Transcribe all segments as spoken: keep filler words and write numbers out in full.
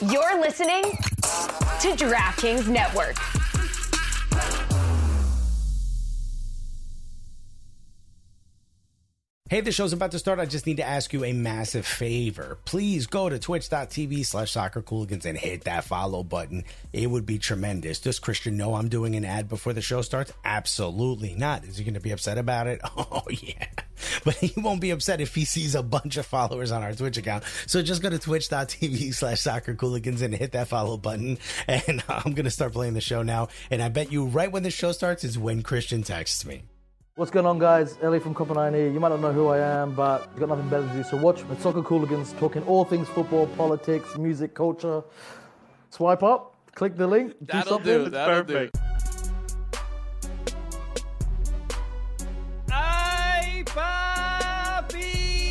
You're listening to DraftKings Network. Hey, the show's about to start. I just need to ask you a massive favor. Please go to twitch.tv slash soccercooligans and hit that follow button. It would be tremendous. Does Christian know I'm doing an ad before the show starts? Absolutely not. Is he going to be upset about it? Oh, yeah. But he won't be upset if he sees a bunch of followers on our Twitch account. So just go to twitch.tv slash soccercooligans and hit that follow button. And I'm going to start playing the show now. And I bet you right when the show starts is when Christian texts me. What's going on, guys? Ellie from Copper nine here. You might not know who I am, but you've got nothing better to do. So watch the Soccer Cooligans, talking all things football, politics, music, culture. Swipe up, click the link, do That'll something. do. That'll Perfect. do. Ay, papi!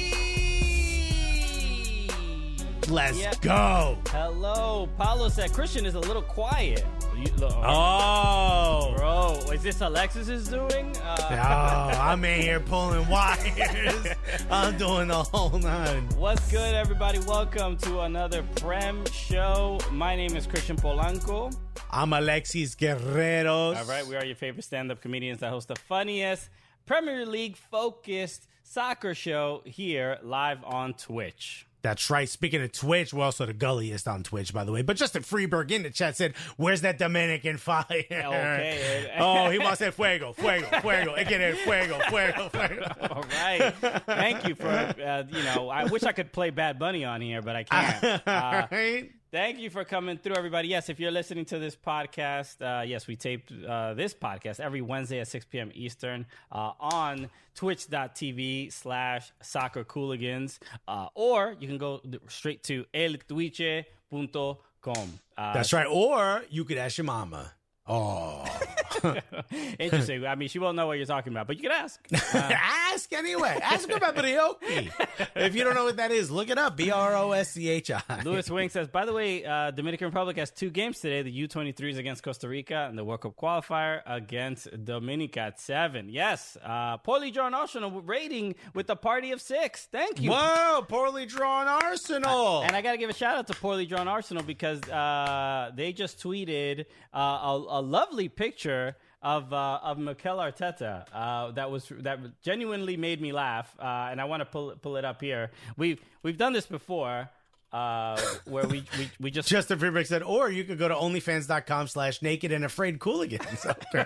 Let's Yeah. go. Hello. Paulo said Christian is a little quiet. You, look, Oh. Bro, is this Alexis's doing? Uh, Oh, I'm in here pulling wires. I'm doing the whole nine. What's good, everybody? Welcome to another Prem show. My name is Christian Polanco. I'm Alexis Guerreros. All right, we are your favorite stand-up comedians that host the funniest Premier League-focused soccer show here live on Twitch. That's right. Speaking of Twitch, we're also the gulliest on Twitch, by the way. But Justin Freeberg in the chat said, where's that Dominican fire? Okay. Oh, he wants that fuego, fuego, fuego. It get fuego, fuego, fuego. All right. Thank you for, uh, you know, I wish I could play Bad Bunny on here, but I can't. Uh, right? Thank you for coming through, everybody. Yes, if you're listening to this podcast, uh, yes, we tape uh, this podcast every Wednesday at six p.m. Eastern uh, on twitch.tv slash soccercooligans. Uh, or you can go straight to el twitche dot com. Uh, That's right. Or you could ask your mama. Oh. Interesting. I mean, she won't know what you're talking about, but you can ask. Uh, ask anyway. Ask about Brioche. If you don't know what that is, look it up. B R O S C H I. Louis Wing says, by the way, uh, Dominican Republic has two games today. The U twenty-threes against Costa Rica and the World Cup qualifier against Dominica at seven. Yes. Uh, poorly drawn Arsenal rating with a party of six. Thank you. Whoa, poorly drawn Arsenal. And I got to give a shout out to Poorly Drawn Arsenal because uh, they just tweeted uh, a, a lovely picture of uh, of Mikel Arteta uh, that was that genuinely made me laugh, uh, and I want to pull pull it up here. We've we've done this before. Uh, where we, we, we just Justin Freeberg said, or you could go to onlyfans.com slash naked and afraid cooligans.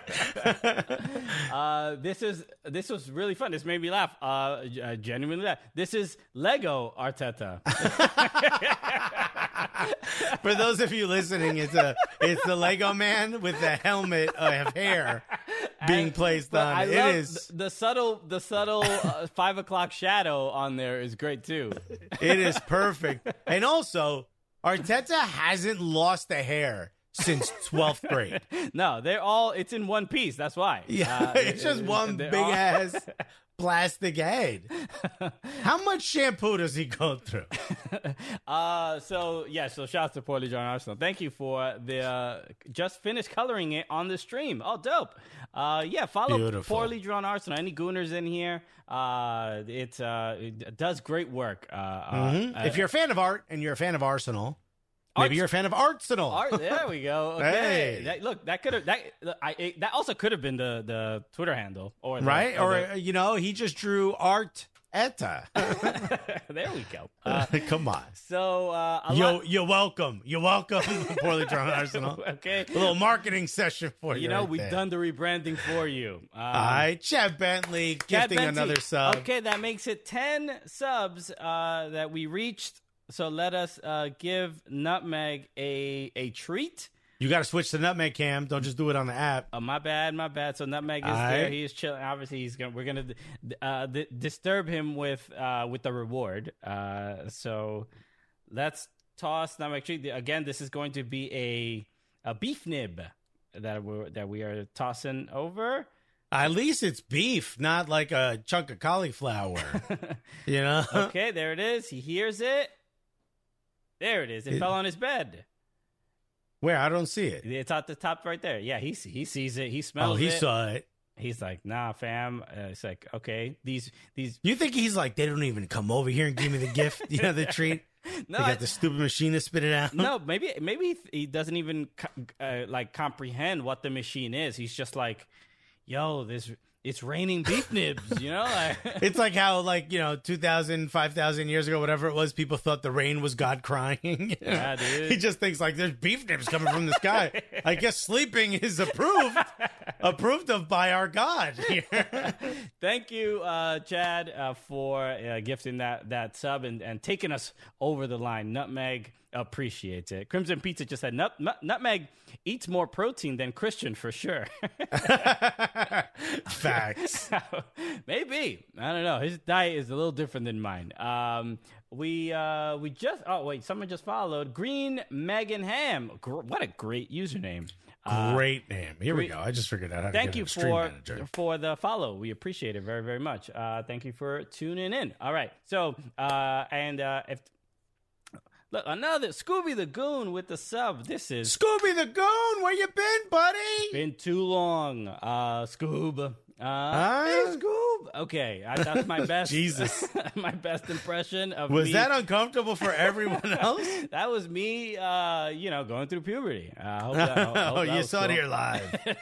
uh, this is this was really fun. This made me laugh. Uh, uh, genuinely laugh. This is Lego Arteta. For those of you listening, it's a it's the Lego man with the helmet of hair being placed But on I it. It love is the, the subtle the subtle uh, five o'clock shadow on there is great too. it is perfect. And also, Arteta hasn't lost the hair since twelfth grade. No, they're all. It's in one piece. That's why. Yeah, Uh, it's just it- one they're big all- ass plastic head. How much shampoo does he go through? Uh, so yeah, so shout out to Poorly Drawn Arsenal. Thank you for the uh, just finished coloring it on the stream. Oh, dope. Uh, yeah, follow Beautiful. Poorly Drawn Arsenal. Any Gooners in here? Uh, it uh, it does great work. Uh, Mhm. uh, if you're a fan of art and you're a fan of Arsenal, maybe Arts- you're a fan of Arsenal. Art, there we go. Okay. Hey. That, look, that could have that I it, that also could have been the the Twitter handle or the, Right? or Or, the- uh, you know, he just drew Art Etta. there we go. Uh, Come on. so uh, a Yo, lot- you're welcome. You're welcome, Poorly Drawn Arsenal. okay. A little marketing session for you. You know, right we've there. done the rebranding for you. Um, All right, Chad Bentley Chad gifting Benty. another sub. Okay, that makes it ten subs uh, that we reached. So let us uh, give Nutmeg a a treat. You got to switch to Nutmeg Cam. Don't just do it on the app. Oh, my bad, my bad. So Nutmeg is All there. right. He is chilling. Obviously, he's gonna. We're gonna uh, d- disturb him with uh, with the reward. Uh, so let's toss Nutmeg treat again. This is going to be a a beef nib that we that we are tossing over. At least it's beef, not like a chunk of cauliflower. You know? Okay, there it is. He hears it. There it is. It, It- fell on his bed. Where? I don't see it. It's at the top right there. Yeah, he he sees it. He smells Oh, he it. saw it. He's like, nah, fam. Uh, it's like, okay, these these. You think he's like, they don't even come over here and give me the gift, you know, the treat? No, they I- got the stupid machine to spit it out. No, maybe maybe he doesn't even co- uh, like comprehend what the machine is. He's just like, yo, this it's raining beef nibs, you know? Like, It's like how, like, you know, two thousand, five thousand years ago, whatever it was, people thought the rain was God crying. Yeah, dude. He just thinks, like, there's beef nibs coming from the sky. I guess sleeping is approved, approved of by our God here. Thank you, uh, Chad, uh, for uh, gifting that that sub and, and taking us over the line. Nutmeg appreciates it. Crimson Pizza just said, Nut, nut, Nutmeg eats more protein than Christian for sure. Facts. Maybe. I don't know. His diet is a little different than mine. Um, we uh, we just, oh, wait, someone just followed. Green Megan Ham. Gr- what a great username. Uh, Great name. Here we great- go. I just figured out how to Thank get you a stream for manager. for the follow. We appreciate it very very much. Uh, thank you for tuning in. All right. So uh, and uh, if look another Scooby the Goon with the sub. This is Scooby the Goon, where you been, buddy? been too long. Uh, Scoob. Uh, Huh? hey, Scoob. Okay, I, that's my best. Jesus. my best impression of Was me. that uncomfortable for everyone else? That was me, uh, you know, going through puberty. Uh, I hope that, I hope Oh, that you was saw it cool. here live.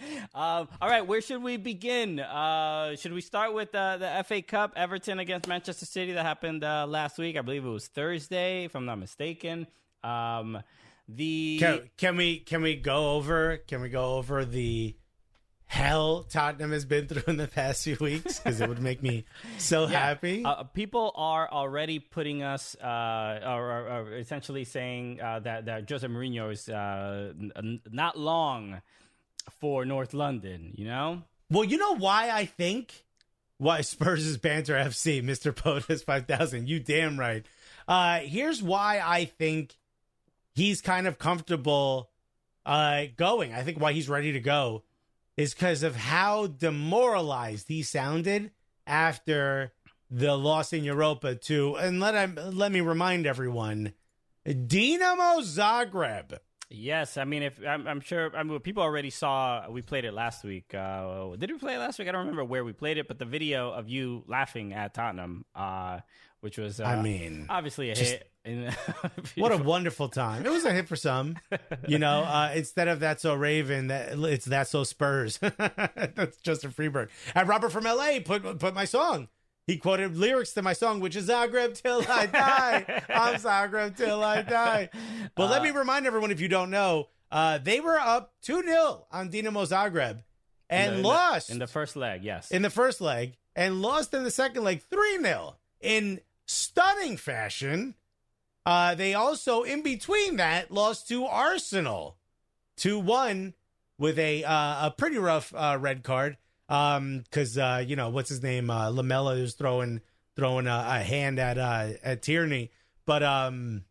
um, all right, where should we begin? Uh, should we start with uh, the F A Cup, Everton against Manchester City that happened uh, last week? I believe it was Thursday, if I'm not mistaken. Um, the Can, can we can we go over can we go over the hell Tottenham has been through in the past few weeks? Because it would make me so Yeah. happy. Uh, people are already putting us, uh, or, or, or essentially saying uh, that that Jose Mourinho is uh, n- not long for North London. You know. Well, you know why I think why Spurs is Banter F C, Mister POTUS five thousand. You damn right. Uh, here's why I think he's kind of comfortable uh, going. I think why he's ready to go is because of how demoralized he sounded after the loss in Europa to, and let I, let me remind everyone, Dinamo Zagreb. Yes, I mean, if I'm, I'm sure, I mean, people already saw. We played it last week. Uh, did we play it last week? I don't remember where we played it, but the video of you laughing at Tottenham, uh, which was, uh, I mean, obviously a just- hit. In What a wonderful time. It was a hit for some. You know, uh, instead of That's So Raven, that it's That's So Spurs. That's Justin Freeberg. And Robert from L A put put my song. He quoted lyrics to my song, which is Zagreb till I die. I'm Zagreb till I die. But let me remind everyone, if you don't know, uh, they were up two nil on Dinamo Zagreb and in the- lost in the first leg. Yes, in the first leg and lost in the second leg three nil in stunning fashion. Uh, they also, in between that, lost to Arsenal two one with a uh, a pretty rough uh, red card. Um, because uh, you know, what's his name? Uh, Lamella was throwing throwing a, a hand at uh, at Tierney, but um,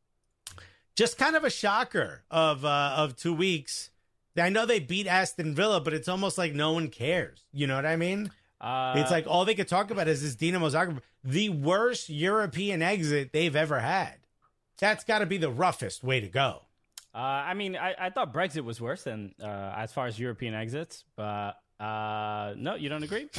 just kind of a shocker of uh, of two weeks. I know they beat Aston Villa, but it's almost like no one cares. You know what I mean? uh, It's like all they could talk about is this Dinamo Zagreb, the worst European exit they've ever had. That's got to be the roughest way to go. Uh, I mean, I, I thought Brexit was worse than uh, as far as European exits, but uh, no, you don't agree?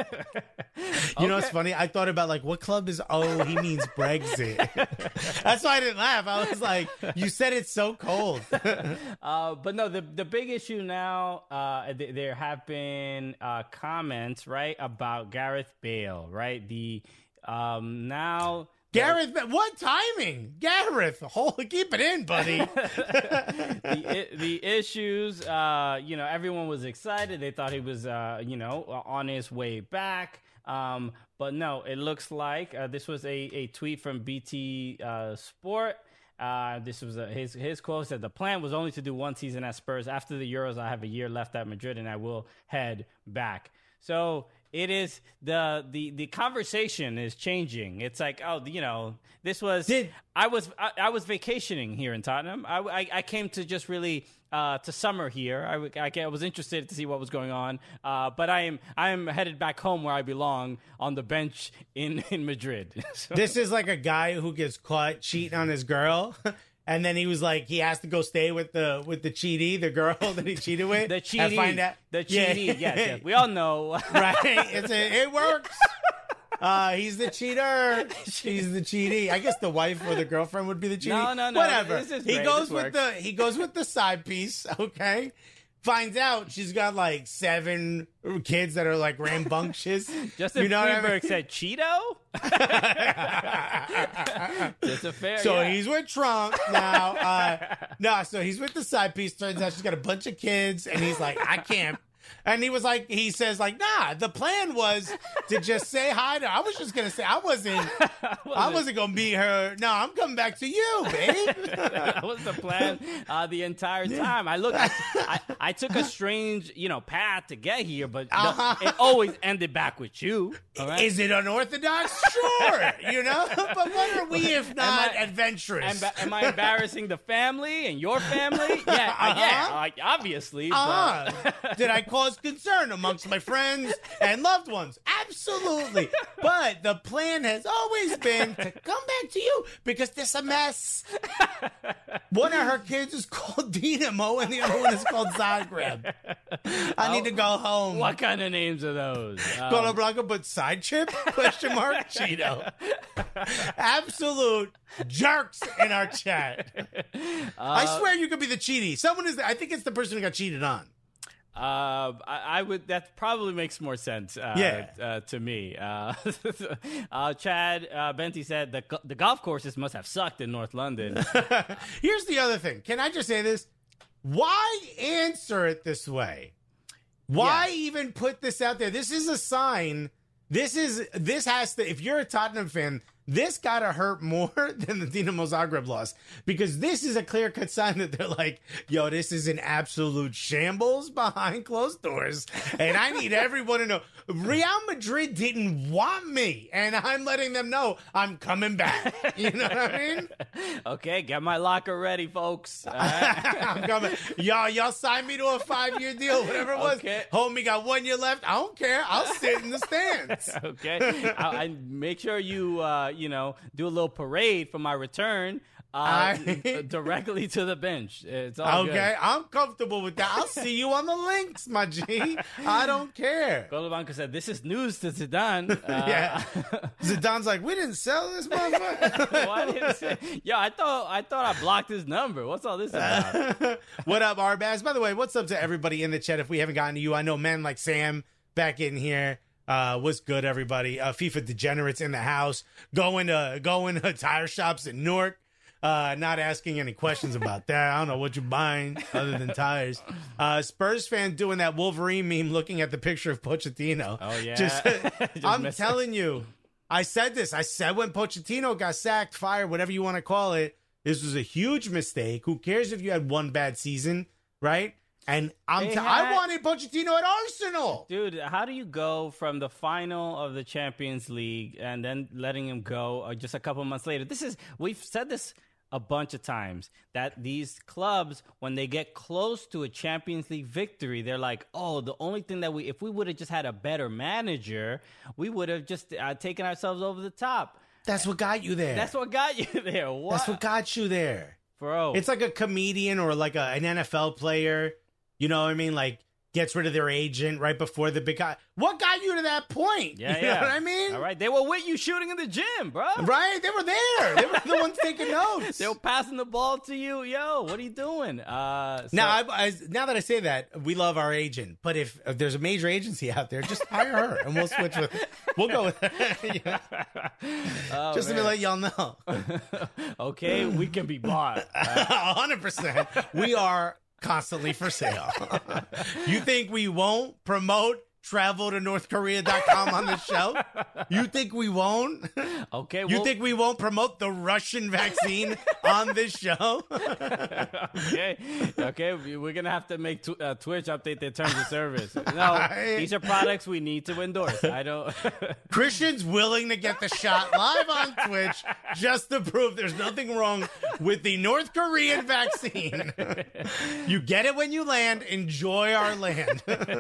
You know what's funny? I thought about like, what club is, oh, he means Brexit. That's why I didn't laugh. I was like, you said it's so cold. Uh, but no, the the big issue now, uh, th- there have been uh, comments, right, about Gareth Bale, right? The um, now Gareth, what timing? Gareth, hold, keep it in, buddy. the i- the issues, uh, you know, everyone was excited. They thought he was, uh, you know, on his way back. Um, but no, it looks like uh, this was a, a tweet from B T uh, Sport. Uh, this was a, his his quote said, "The plan was only to do one season at Spurs. After the Euros, I have a year left at Madrid, and I will head back." So it is the the the conversation is changing. It's like, oh, you know, this was Did- I was I, I was vacationing here in Tottenham. I, I, I came to just really uh, to summer here. I, I, I was interested to see what was going on, uh, but I am I am headed back home where I belong on the bench in in Madrid. So- This is like a guy who gets caught cheating on his girl. And then he was like, he has to go stay with the with the cheatee, the girl that he cheated with. the and cheating, find out- the Yeah. cheating. Yes, yes, we all know. Right? It's a, it works. Uh, he's the cheater. She's the cheatee. I guess the wife or the girlfriend would be the cheatee. No, no, no. Whatever. This is he great. goes This with works. the he goes with the side piece. Okay. Finds out she's got like seven kids that are like rambunctious. Justin you know what I Friedberg mean? said Cheeto. It's a fair. So yeah. he's with Trump now. Uh, no, so he's with the side piece. Turns out she's got a bunch of kids, and he's like, I can't. And he was like, he says like, nah, the plan was to just say hi to her. I was just going to say, I wasn't, I wasn't going to be her. No, I'm coming back to you, babe. That was the plan uh, the entire time. I look, I, I, I took a strange, you know, path to get here, but the- Uh-huh. it always ended back with you. All right? Is it unorthodox? Sure. You know, but what are we if not I- adventurous? Am, am I embarrassing the family and your family? Yeah, uh, yeah, uh, obviously. Uh-huh. But Did I cause concern amongst my friends and loved ones? Absolutely. But the plan has always been to come back to you because there's a mess. One of her kids is called Dynamo and the other one is called Zagreb. I need to go home. what kind of names are those? Um, Cola Blanca, but side chip? Question mark? Cheeto. Absolute jerks in our chat. I swear you could be the cheaty. Someone is, I think it's the person who got cheated on. Uh, I, I would. That probably makes more sense. Uh, Yeah. uh, to me. Uh, uh, Chad uh, Benty said the the golf courses must have sucked in North London. Here's the other thing. Can I just say this? Why answer it this way? Why Yeah. even put this out there? This is a sign. This is this has to. If you're a Tottenham fan, this gotta hurt more than the Dinamo Zagreb loss because this is a clear cut sign that they're like, yo, this is an absolute shambles behind closed doors, and I need everyone to know Real Madrid didn't want me, and I'm letting them know I'm coming back. You know what I mean? Okay, get my locker ready, folks. All right? I'm coming. Y'all, y'all signed me to a five-year deal, whatever it was. Okay. Homie got one year left. I don't care. I'll sit in the stands. Okay, I, I make sure you uh, you know do a little parade for my return. Uh, I- directly to the bench. It's all good. Okay, I'm comfortable with that. I'll see you on the links, my G. I don't care. Golobanko said, "This is news to Zidane." Uh, Yeah. Zidane's like, we didn't sell this motherfucker. Why did it say? Yo, I thought I thought I blocked his number. What's all this about? What up, Arbaz? By the way, what's up to everybody in the chat? If we haven't gotten to you, I know men like Sam back in here. Uh, what's good, everybody? Uh, FIFA degenerates in the house. Going to going to tire shops in Newark. Uh, not asking any questions about that. I don't know what you're buying other than tires. Uh, Spurs fan doing that Wolverine meme, looking at the picture of Pochettino. Oh, yeah. Just, Just I'm missed it. telling you, I said this. I said when Pochettino got sacked, fired, whatever you want to call it, this was a huge mistake. Who cares if you had one bad season, right? And I'm They t- I had- wanted Pochettino at Arsenal. Dude, how do you go from the final of the Champions League and then letting him go uh, just a couple months later? This is, we've said this a bunch of times, that these clubs, when they get close to a Champions League victory, they're like, oh, the only thing that we, if we would have just had a better manager, we would have just uh, taken ourselves over the top. That's what got you there. That's what got you there. What? That's what got you there. Bro. It's like a comedian or like a, an N F L player. You know what I mean? Like gets rid of their agent right before the big guy. What got you to that point? yeah, you yeah. know what I mean? All right. They were with you shooting in the gym, bro. Right? They were there. They were the ones taking notes. They were passing the ball to you. Yo, what are you doing? Uh, so- Now, I, I, now that I say that, we love our agent. But if, if there's a major agency out there, just hire her, and we'll switch with. We'll go with. Yeah. Oh, Just man. to let y'all know, Okay, we can be bought. a hundred percent, we are constantly for sale. You think we won't promote travel to north korea dot com on the show? You think we won't? Okay, You well, think we won't promote the Russian vaccine on this show? okay, okay, we- we're gonna have to make tw- uh, Twitch update their terms of service. No, Right. these are products we need to endorse. I don't. Christian's willing to get the shot live on Twitch just to prove there's nothing wrong with the North Korean vaccine. You get it when you land. Enjoy our land.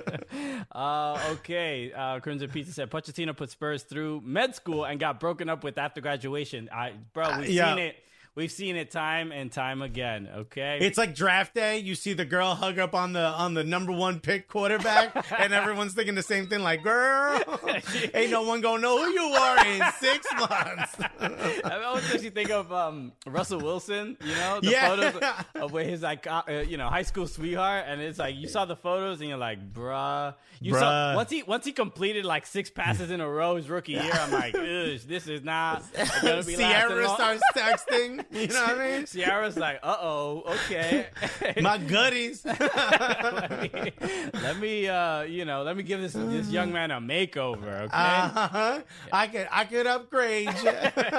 uh, okay, uh, Crimson Pizza said Pochettino put Spurs through med school and got broken up with after graduation. I, bro, we've yeah. seen it. we've seen it time and time again. Okay, It's like draft day. You see the girl hug up on the on the number one pick quarterback, and everyone's thinking the same thing. Like, girl, ain't no one gonna know who you are in six months. I always makes you think of um, Russell Wilson. You know, the Yeah. photos of where his like uh, you know high school sweetheart, and it's like you saw the photos and you're like, bruh. You Bruh. saw once he once he completed like six passes in a row his rookie year. I'm like, Ugh, this is not gonna be lasting Sierra long. starts texting. You know what I mean? Sierra's like, uh oh, okay. My goodies. let me, let me uh, you know, let me give this this young man a makeover. Okay. Uh-huh. I could I could upgrade you.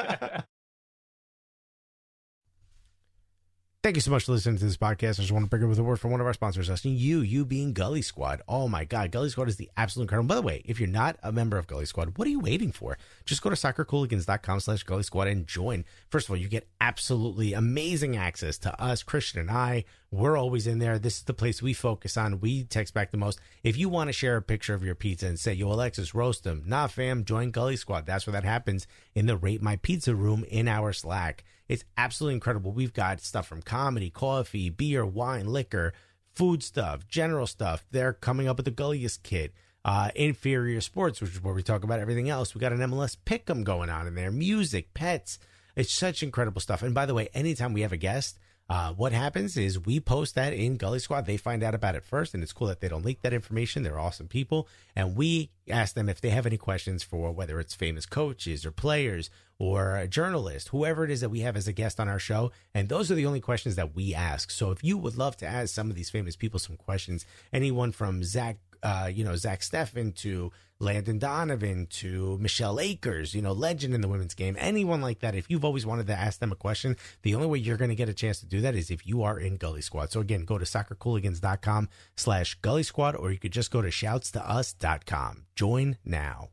Thank you so much for listening to this podcast. I just want to bring it with a word from one of our sponsors, us, you, you being Gully Squad. Oh my God, Gully Squad is the absolute incredible. By the way, if you're not a member of Gully Squad, what are you waiting for? Just go to soccercooligans.com slash Gully Squad and join. First of all, you get absolutely amazing access to us, Christian and I. We're always in there. This is the place we focus on. We text back the most. If you want to share a picture of your pizza and say, yo, Alexis, roast them. Nah, fam, join Gully Squad. That's where that happens in the Rate My Pizza room in our Slack. It's absolutely incredible. We've got stuff from comedy, coffee, beer, wine, liquor, food stuff, general stuff. They're coming up with the Gulliest kit. Uh, inferior sports, which is where we talk about everything else. We got an M L S pick'em going on in there. Music, pets. It's such incredible stuff. And by the way, anytime we have a guest, uh, what happens is we post that in Gully Squad. They find out about it first, and it's cool that they don't leak that information. They're awesome people. And we ask them if they have any questions for whether it's famous coaches or players or a journalist, whoever it is that we have as a guest on our show. And those are the only questions that we ask. So if you would love to ask some of these famous people some questions, anyone from Zach, uh, you know, Zach Steffen to Landon Donovan to Michelle Akers, you know, legend in the women's game, anyone like that. If you've always wanted to ask them a question, the only way you're going to get a chance to do that is if you are in Gully Squad. So again, go to soccercooligans.com slash Gully Squad, or you could just go to shouts to us dot com. Join now.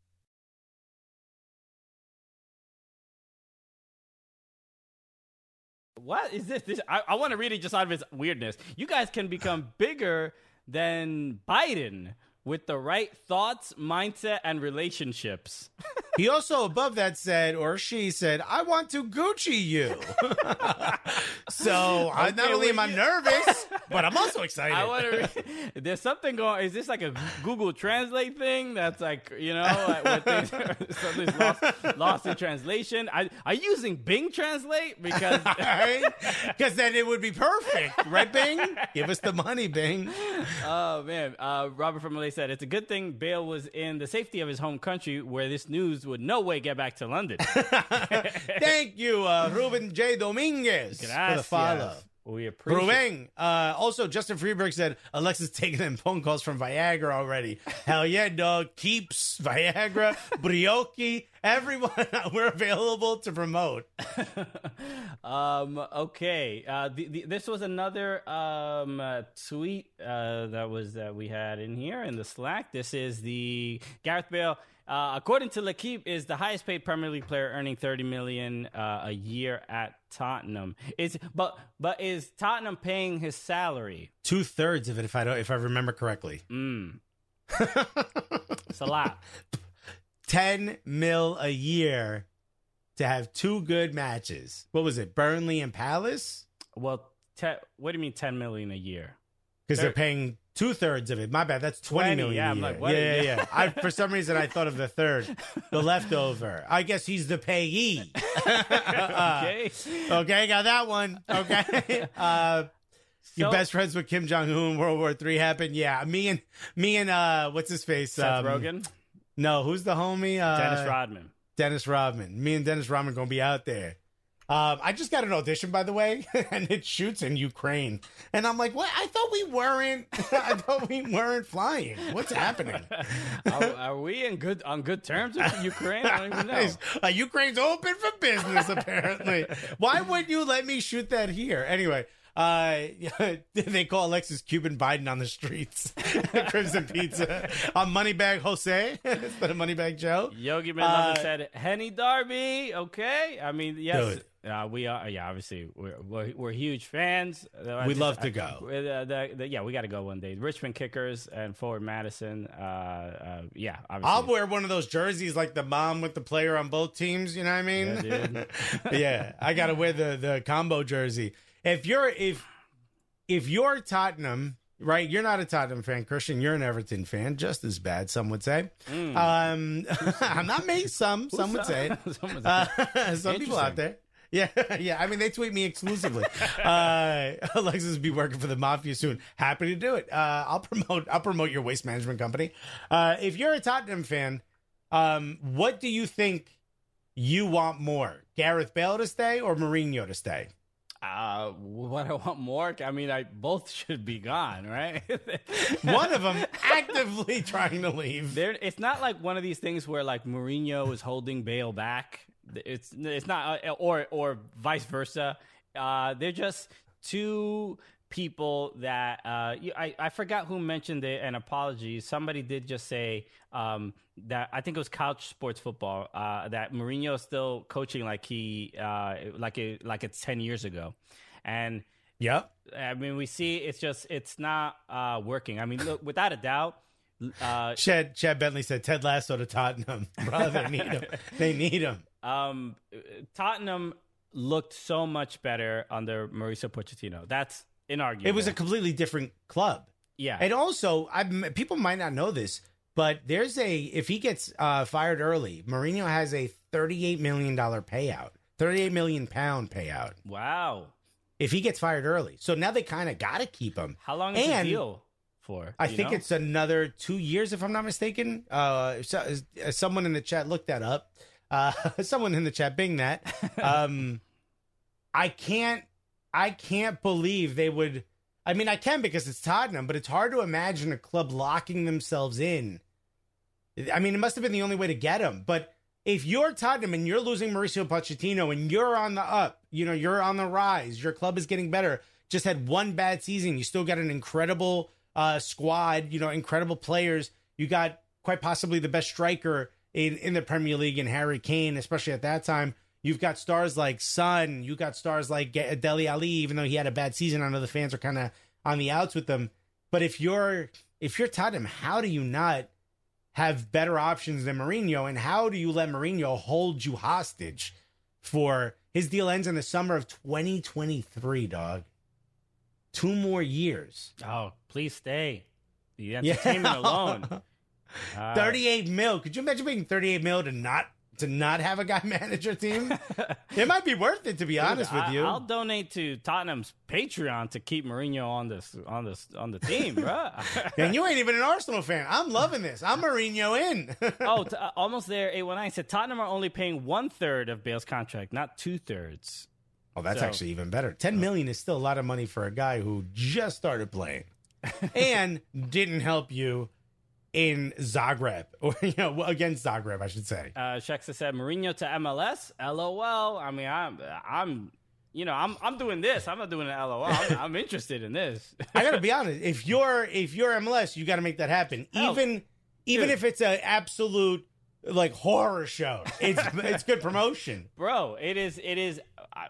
What is this? this I, I want to read it just out of its weirdness. You guys can become bigger than Biden with the right thoughts, mindset, and relationships. He also above that said, or she said, I want to Gucci you. So I not Okay, only am I well, you- nervous, but I'm also excited. I want to. Read, there's something going. Is this like a Google Translate thing? That's like you know, like when things, something's lost, lost in translation. I, are you using Bing Translate? Because Because then it would be perfect, right, Bing? Give us the money, Bing. oh man, uh, Robert from Malay said it's a good thing Bale was in the safety of his home country, where this news would no way get back to London. Thank you, uh, Ruben J. Dominguez, for the Gracias. follow. We appreciate. Ruben. Uh, also, Justin Freeberg said, Alexa's taking them phone calls from Viagra already. Hell yeah, dog. Keeps, Viagra, Brioche, everyone. We're available to promote. Um, okay. Uh, the, the, this was another um, uh, tweet uh, that was that we had in here in the Slack. This is the Gareth Bale. Uh, according to L'Equipe, is the highest paid Premier League player, earning thirty million uh, a year at Tottenham. Is but but is Tottenham paying his salary? Two thirds of it, if I don't, if I remember correctly. Mm. It's a lot. Ten mil a year to have two good matches. What was it? Burnley and Palace? Well, te- what do you mean ten million a year? Because they're Thir- paying two thirds of it. My bad. That's twenty, twenty, million yeah, a I'm year. like, what? yeah, yeah, yeah. I, for some reason, I thought of the third, the leftover. I guess he's the payee. Okay. Okay, got that one. Okay. Uh, your So- best friends with Kim Jong Un. World War Three happened. Yeah, me and me and uh, what's his face? Seth Um, Rogen, No, who's the homie? Uh, Dennis Rodman. Dennis Rodman. Me and Dennis Rodman gonna be out there. Um, I just got an audition, by the way, and it shoots in Ukraine. And I'm like, what? I thought we weren't. I thought we weren't flying. What's happening? are, are we in good on good terms with Ukraine? I don't even know. uh, Ukraine's open for business, apparently. Why would you let me shoot that here? Anyway, uh, they call Alexis Cuban Biden on the streets. Crimson Pizza. On Moneybag Jose instead of Moneybag Joe. Yogi Man Uh, London said, Henny Darby, okay? I mean, yes. Dude, Uh, we are, yeah. Obviously, we're we're, we're huge fans. Uh, We'd just- love to uh, go. uh, the, the, yeah, we got to go one day. Richmond Kickers and Forward Madison. Uh, uh, yeah, obviously. I'll wear one of those jerseys like the mom with the player on both teams. You know what I mean? Yeah, dude. Yeah, I got to wear the the combo jersey. If you're if if you're Tottenham, right? You're not a Tottenham fan, Christian. You're an Everton fan, just as bad. Some would say. Mm. Um, I'm not me. Some some would say. it. Someone's- Uh, some people out Interesting. there. Yeah, yeah. I mean, they tweet me exclusively. uh, Alexis will be working for the mafia soon. Happy to do it. Uh, I'll promote. I'll promote your waste management company. Uh, if you're a Tottenham fan, um, what do you think you want more? Gareth Bale to stay or Mourinho to stay? Uh, what I want more? I mean, I both should be gone, right? One of them actively trying to leave. There, it's not like one of these things where like Mourinho is holding Bale back. It's it's not, uh, or or vice versa. Uh, they're just two people that uh, you, I I forgot who mentioned it. And apologies, somebody did just say um, that I think it was Couch Sports Football uh, that Mourinho is still coaching like he uh, like it like it's ten years ago, and. Yep. I mean, we see it's just it's not uh, working. I mean, look, without a doubt, uh, Chad Chad Bentley said Ted Lasso to Tottenham. Brother, they need him. They need him. um, Tottenham looked so much better under Mauricio Pochettino. That's inarguable. It was a completely different club. yeah. And also, I people might not know this, but there's a if he gets uh, fired early, Mourinho has a thirty-eight million dollars payout, thirty-eight million pound payout Wow. if he gets fired early. So now they kind of got to keep him. How long is And the deal for? I Do you think know? it's another two years, if I'm not mistaken. Uh, so, uh, someone in the chat looked that up. Uh, someone in the chat, bing that. Um, I can't, I can't believe they would. I mean, I can because it's Tottenham, but it's hard to imagine a club locking themselves in. I mean, it must have been the only way to get him. But if you're Tottenham and you're losing Mauricio Pochettino and you're on the up, you know, you're on the rise, your club is getting better. Just had one bad season. You still got an incredible uh, squad, you know, incredible players. You got quite possibly the best striker in, in the Premier League in Harry Kane, especially at that time. You've got stars like Son. You got stars like Dele Alli, even though he had a bad season. I know the fans are kind of on the outs with them. But if you're if you're Tottenham, how do you not have better options than Mourinho? And how do you let Mourinho hold you hostage for his deal ends in the summer of twenty twenty-three, dog? Two more years. Oh, please stay. The entertainment alone. Uh, thirty-eight mil. Could you imagine making thirty-eight mil to not to not have a guy manage your team? It might be worth it, to be honest with I- you. I'll donate to Tottenham's Patreon to keep Mourinho on this on this on the team, bro. And you ain't even an Arsenal fan. I'm loving this. I'm Mourinho in. oh, t- uh, almost there. eight one nine said Tottenham are only paying one third of Bale's contract, not two thirds. Oh, that's So- actually even better. ten million is still a lot of money for a guy who just started playing and didn't help you in Zagreb, or you know, against Zagreb, I should say. Uh, Shexa said Mourinho to M L S. LOL. I mean, I'm, I'm, you know, I'm, I'm doing this. I'm not doing an LOL. I'm, I'm interested in this. I gotta be honest. If you're if you're M L S, you got to make that happen. Hell, Even even dude. if it's an absolute like horror show, it's it's good promotion. Bro, it is, it is, uh,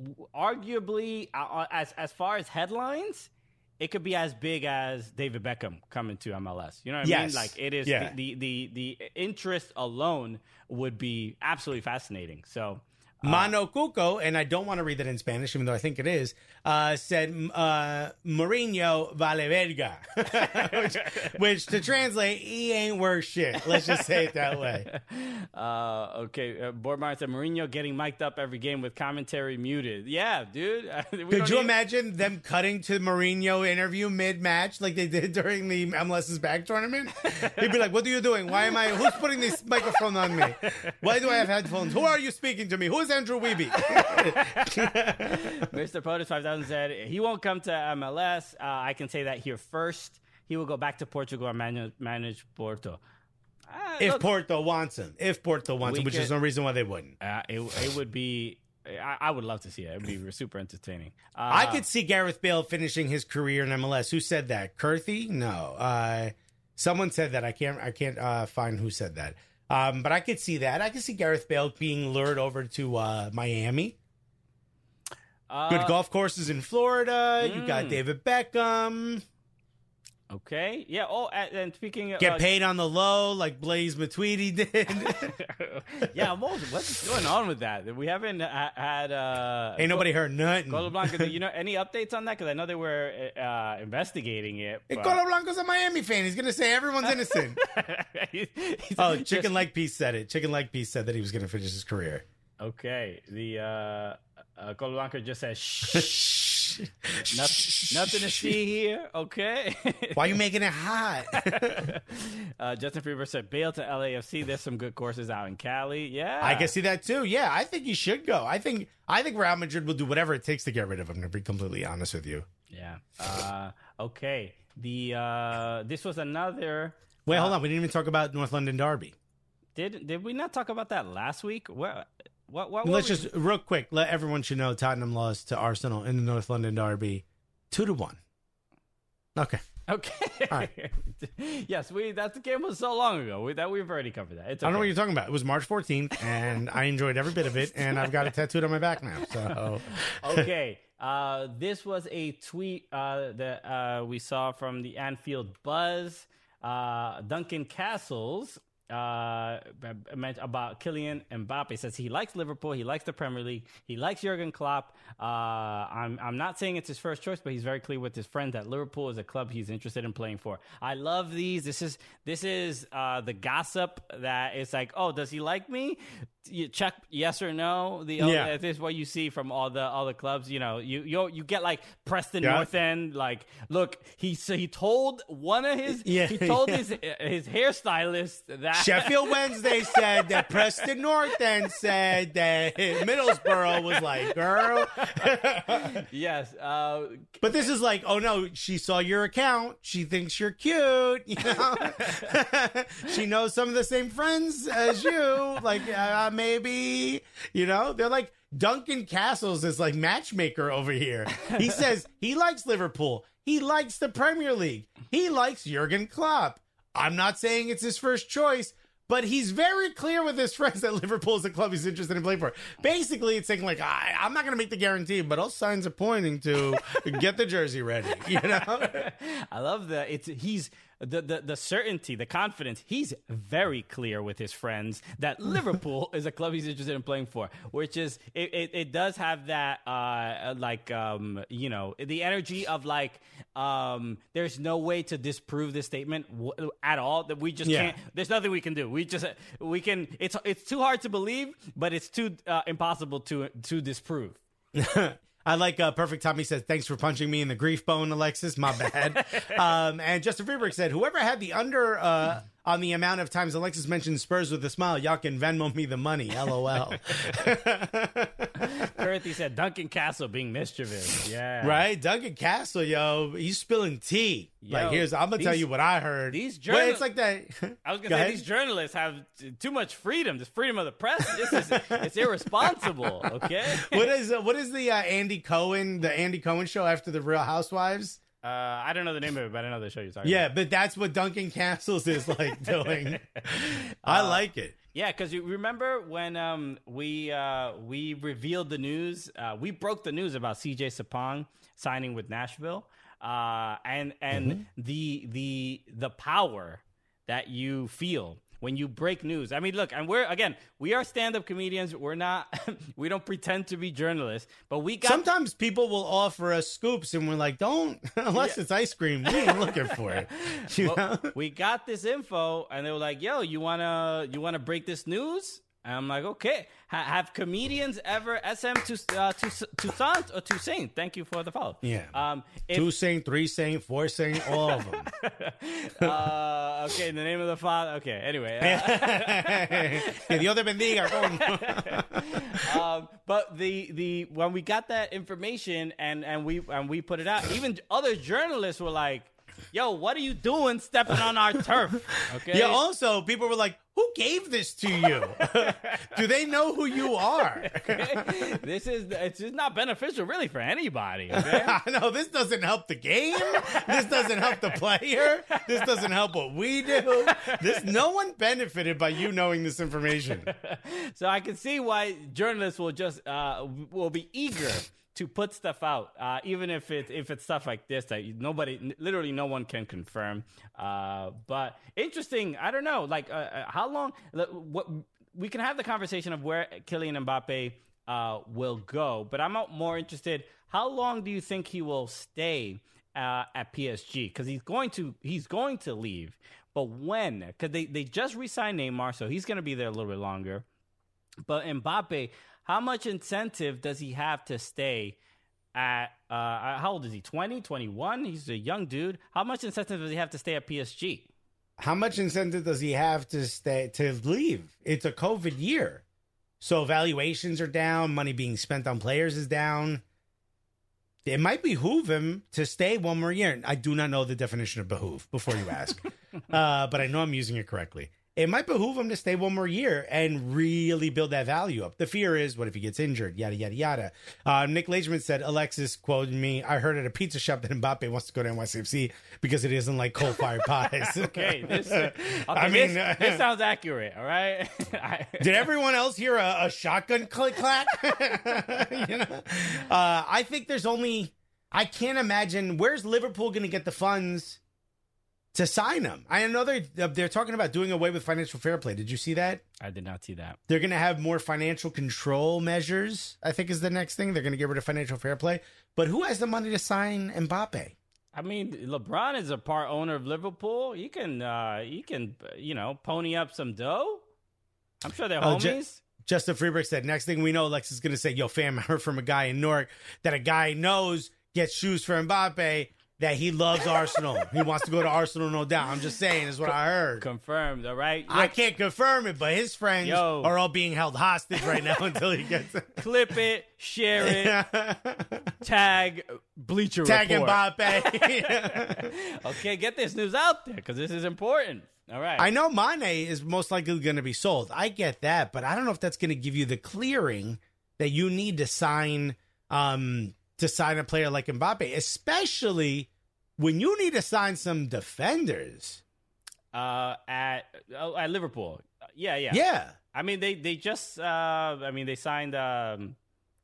arguably uh, as as far as headlines. It could be as big as David Beckham coming to M L S. You know what I Yes. mean? Like it is Yeah. the, the the the interest alone would be absolutely fascinating. So Mano Cuco, and I don't want to read that in Spanish, even though I think it is, uh, said uh, Mourinho vale verga, which, which to translate, he ain't worth shit. Let's just say it that way. Uh, okay, uh, Boardmar said Mourinho getting mic'd up every game with commentary muted. Yeah, dude. We Could don't you need- imagine them cutting to Mourinho interview mid-match like they did during the MLS's back tournament? He'd be like, "What are you doing? Why am I? Who's putting this microphone on me? Why do I have headphones? Who are you speaking to me? Who is Andrew Wiebe?" Mister Potus five thousand said he won't come to M L S. Uh, I can say that here first. He will go back to Portugal and manage, manage Porto. Uh, If look, Porto wants him, if Porto wants We him, which could- is no reason why they wouldn't. uh, it, it would be. I, I would love to see it. It would be super entertaining. Uh, I could see Gareth Bale finishing his career in M L S. Who said that? Kurthy? No. Uh, someone said that. I can't. I can't uh, find who said that. Um, but I could see that. I could see Gareth Bale being lured over to uh, Miami. Uh, Good golf courses in Florida. mm. You got David Beckham. Okay. Yeah. Oh, and, and speaking of... Get uh, paid on the low like Blaze Matuidi did. yeah, I'm almost, what's going on with that? We haven't ha- had... Uh, Ain't nobody heard nothing. Colo Blanco, you know, any updates on that? Because I know they were uh, investigating it. Hey, but- Colo Blanco's a Miami fan. He's going to say everyone's innocent. He's Oh, just- Chicken Leg Piece said it. Chicken Leg Piece said that he was going to finish his career. Okay. The uh, uh, Colo Blanco just says, shh. nothing, nothing to see here. Okay. Why are you making it hot? uh, Justin Freeberg said, bail to L A F C. There's some good courses out in Cali. Yeah. I can see that too. Yeah, I think he should go. I think I think Real Madrid will do whatever it takes to get rid of him, to be completely honest with you. Yeah. Uh, okay. The uh, this was another. Wait, uh, hold on. We didn't even talk about North London Derby. Did did we not talk about that last week? What what what? Let's were we- just real quick. Let everyone should know Tottenham lost to Arsenal in the North London Derby, two to one. Okay. Okay. All right. yes, we that the game was so long ago we, that we've already covered that. It's I don't know what okay. you're talking about. It was March fourteenth, and I enjoyed every bit of it, and I've got it tattooed on my back now. So Okay. Uh, this was a tweet uh, that uh, we saw from the Anfield Buzz. Uh, Duncan Castles uh, meant about Kylian Mbappe. Says he likes Liverpool. He likes the Premier League. He likes Jurgen Klopp. Uh, I'm I'm not saying it's his first choice, but he's very clear with his friends that Liverpool is a club he's interested in playing for. I love these. This is this is uh, the gossip that is like, oh, does he like me? You check yes or no. The Yeah. this is what you see from all the all the clubs. You know, you you you get like Preston Yeah. North End. Like, look, he so he told one of his Yeah, he told yeah. his his hairstylist that Sheffield Wednesday said that Preston North End said that Middlesbrough was like, girl. yes. Uh, But this is like, oh no, she saw your account. She thinks you're cute. You know, she knows some of the same friends as you. Like, uh, maybe, you know, they're like Duncan Castles is like matchmaker over here. He says he likes Liverpool. He likes the Premier League. He likes Jurgen Klopp. I'm not saying it's his first choice, but he's very clear with his friends that Liverpool is a club he's interested in playing for. Basically, it's saying like, I, I'm not going to make the guarantee, but all signs are pointing to get the jersey ready. You know, I love that. It's he's the, the the certainty, the confidence. He's very clear with his friends that Liverpool is a club he's interested in playing for, which is it. It, it does have that uh like um you know the energy of like um there's no way to disprove this statement w- at all. That we just Yeah. can't. There's nothing we can do. We just we can. It's it's too hard to believe, but it's too uh, impossible to to disprove. I like uh, Perfect Tommy says, thanks for punching me in the grief bone, Alexis. My bad. um, and Justin Freeberg said, whoever had the under uh, on the amount of times Alexis mentioned Spurs with a smile, y'all can Venmo me the money. LOL. Dorothy said Duncan Castle being mischievous. Yeah. Right? Duncan Castle, yo, he's spilling tea. Yo, like, here's, I'm going to tell these- you what I heard. these Wait, journal- it's like that. I was gonna Go say ahead. these journalists have t- too much freedom. This freedom of the press. This is it's irresponsible. Okay. What is uh, what is the uh, Andy Cohen, the Andy Cohen show after the Real Housewives? Uh, I don't know the name of it, but I know the show you're talking Yeah, about. but that's what Duncan Castles is like doing. I like it. Yeah, because you remember when um, we uh, we revealed the news, uh, we broke the news about C J Sapong signing with Nashville, uh, and and Mm-hmm. the the the power that you feel when you break news. I mean, look, and we're again, we are stand-up comedians. We're not, we don't pretend to be journalists, but we got. Sometimes people will offer us scoops, and we're like, "Don't unless it's ice cream. We ain't looking for it." You know? Well, we got this info, and they were like, "Yo, you wanna you wanna break this news?" And I'm like, "Okay." Ha- have comedians ever S M to uh, to Toussaint or Toussaint? Thank you for the follow. Yeah. Um. If, Two saying, three saying, four saying, all of them. uh. Okay. In the name of the Father. Okay. Anyway. Uh, Que Dios te bendiga. um, but the the when we got that information and and we and we put it out, even other journalists were like, "Yo, what are you doing stepping on our turf?" Okay. Yeah. Also, people were like, "Who gave this to you? Do they know who you are?" This is it's just not beneficial really for anybody. Okay. I know this doesn't help the game. This doesn't help the player. This doesn't help what we do. This no one benefited by you knowing this information. So I can see why journalists will just uh, will be eager to put stuff out, uh, even if it if it's stuff like this that nobody, literally no one can confirm. Uh, but interesting. I don't know. Like, uh, how long? What we can have the conversation of where Kylian Mbappe uh, will go, but I'm more interested. How long do you think he will stay uh, at P S G? Because he's going to he's going to leave, but when? Because they they just re-signed Neymar, so he's going to be there a little bit longer. But Mbappe, how much incentive does he have to stay at, uh, how old is he, twenty, twenty-one? He's a young dude. How much incentive does he have to stay at P S G? How much incentive does he have to stay, to leave? It's a COVID year. So valuations are down, money being spent on players is down. It might behoove him to stay one more year. I do not know the definition of behoove before you ask, uh, but I know I'm using it correctly. It might behoove him to stay one more year and really build that value up. The fear is, what if he gets injured? Yada, yada, yada. Uh, Nick Lageman said, Alexis quoted me, I heard at a pizza shop that Mbappe wants to go to N Y C F C because it isn't like coal-fired pies. okay, this, okay, I mean, this, uh, this sounds accurate, all right? Did everyone else hear a, a shotgun click-clack? you know? uh, I think there's only, I can't imagine, where's Liverpool going to get the funds to sign him? I know they're, they're talking about doing away with financial fair play. Did you see that? I did not see that. They're going to have more financial control measures, I think is the next thing. They're going to get rid of financial fair play. But who has the money to sign Mbappe? I mean, LeBron is a part owner of Liverpool. You can, uh, you can, you know, pony up some dough. I'm sure they're Oh, homies. Ju- Justin Freeberg said, next thing we know, Lex is going to say, yo, fam, I heard from a guy in Newark that a guy knows gets shoes for Mbappe, that he loves Arsenal. He wants to go to Arsenal, no doubt. I'm just saying, is what I heard. Confirmed, all right? I can't confirm it, but his friends Yo. are all being held hostage right now until he gets it. Clip it, share it, tag Bleacher Tag Report. Mbappe. Okay, get this news out there because this is important. All right. I know Mane is most likely going to be sold. I get that, but I don't know if that's going to give you the clearing that you need to sign um, to sign a player like Mbappe, especially when you need to sign some defenders. Uh, at oh, at Liverpool. Yeah, yeah. Yeah. I mean, they they just. Uh, I mean, they signed um,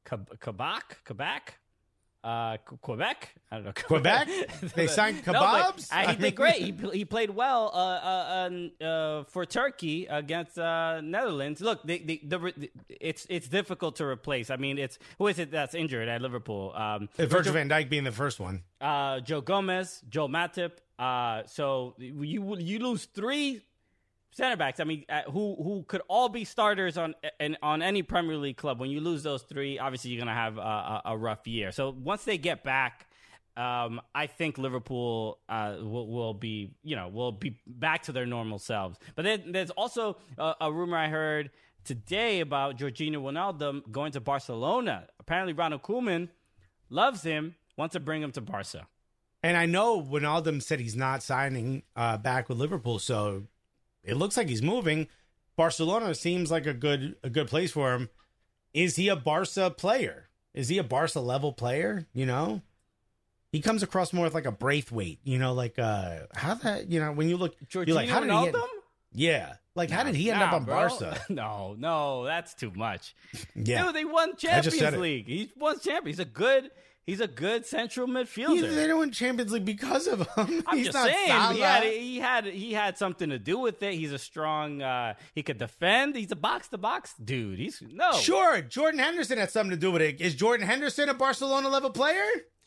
Quebec, Quebec, uh, Quebec. I don't know. Quebec? They signed No, kebabs? but, uh, he I did mean- great. He he played well uh, uh, uh, uh, for Turkey against uh, Netherlands. Look, they, they, the, it's it's difficult to replace. I mean, it's who is it that's injured at Liverpool? Um, Virgil van Dijk being the first one. uh, Joe Gomez, Joe Matip. Uh, so you you lose three center backs. I mean, uh, who who could all be starters on and on any Premier League club. When you lose those three, obviously you're gonna have a, a, a rough year. So once they get back, um, I think Liverpool uh, will, will be you know will be back to their normal selves. But then there's also a, a rumor I heard today about Jorginho Wijnaldum going to Barcelona. Apparently, Ronald Koeman loves him, wants to bring him to Barca. And I know Wijnaldum said he's not signing uh, back with Liverpool, so it looks like he's moving. Barcelona seems like a good a good place for him. Is he a Barca player? Is he a Barca level player? You know, he comes across more with like a Braithwaite. You know, like uh, how that you know when you look, you're Jorginho like, how did he? End, Wijnaldum? yeah, like how did he end Nah, up on bro. Barca? No, no, that's too much. Yeah, Dude, they won I just Champions said it. League. He won Champions. He's a good. He's a good central He, midfielder. they don't win Champions League because of him. I'm He's just not saying, Salah. he had, he had he had something to do with it. He's a strong. Uh, he could defend. He's a box to box dude. He's no. Sure, Jordan Henderson had something to do with it. Is Jordan Henderson a Barcelona level player?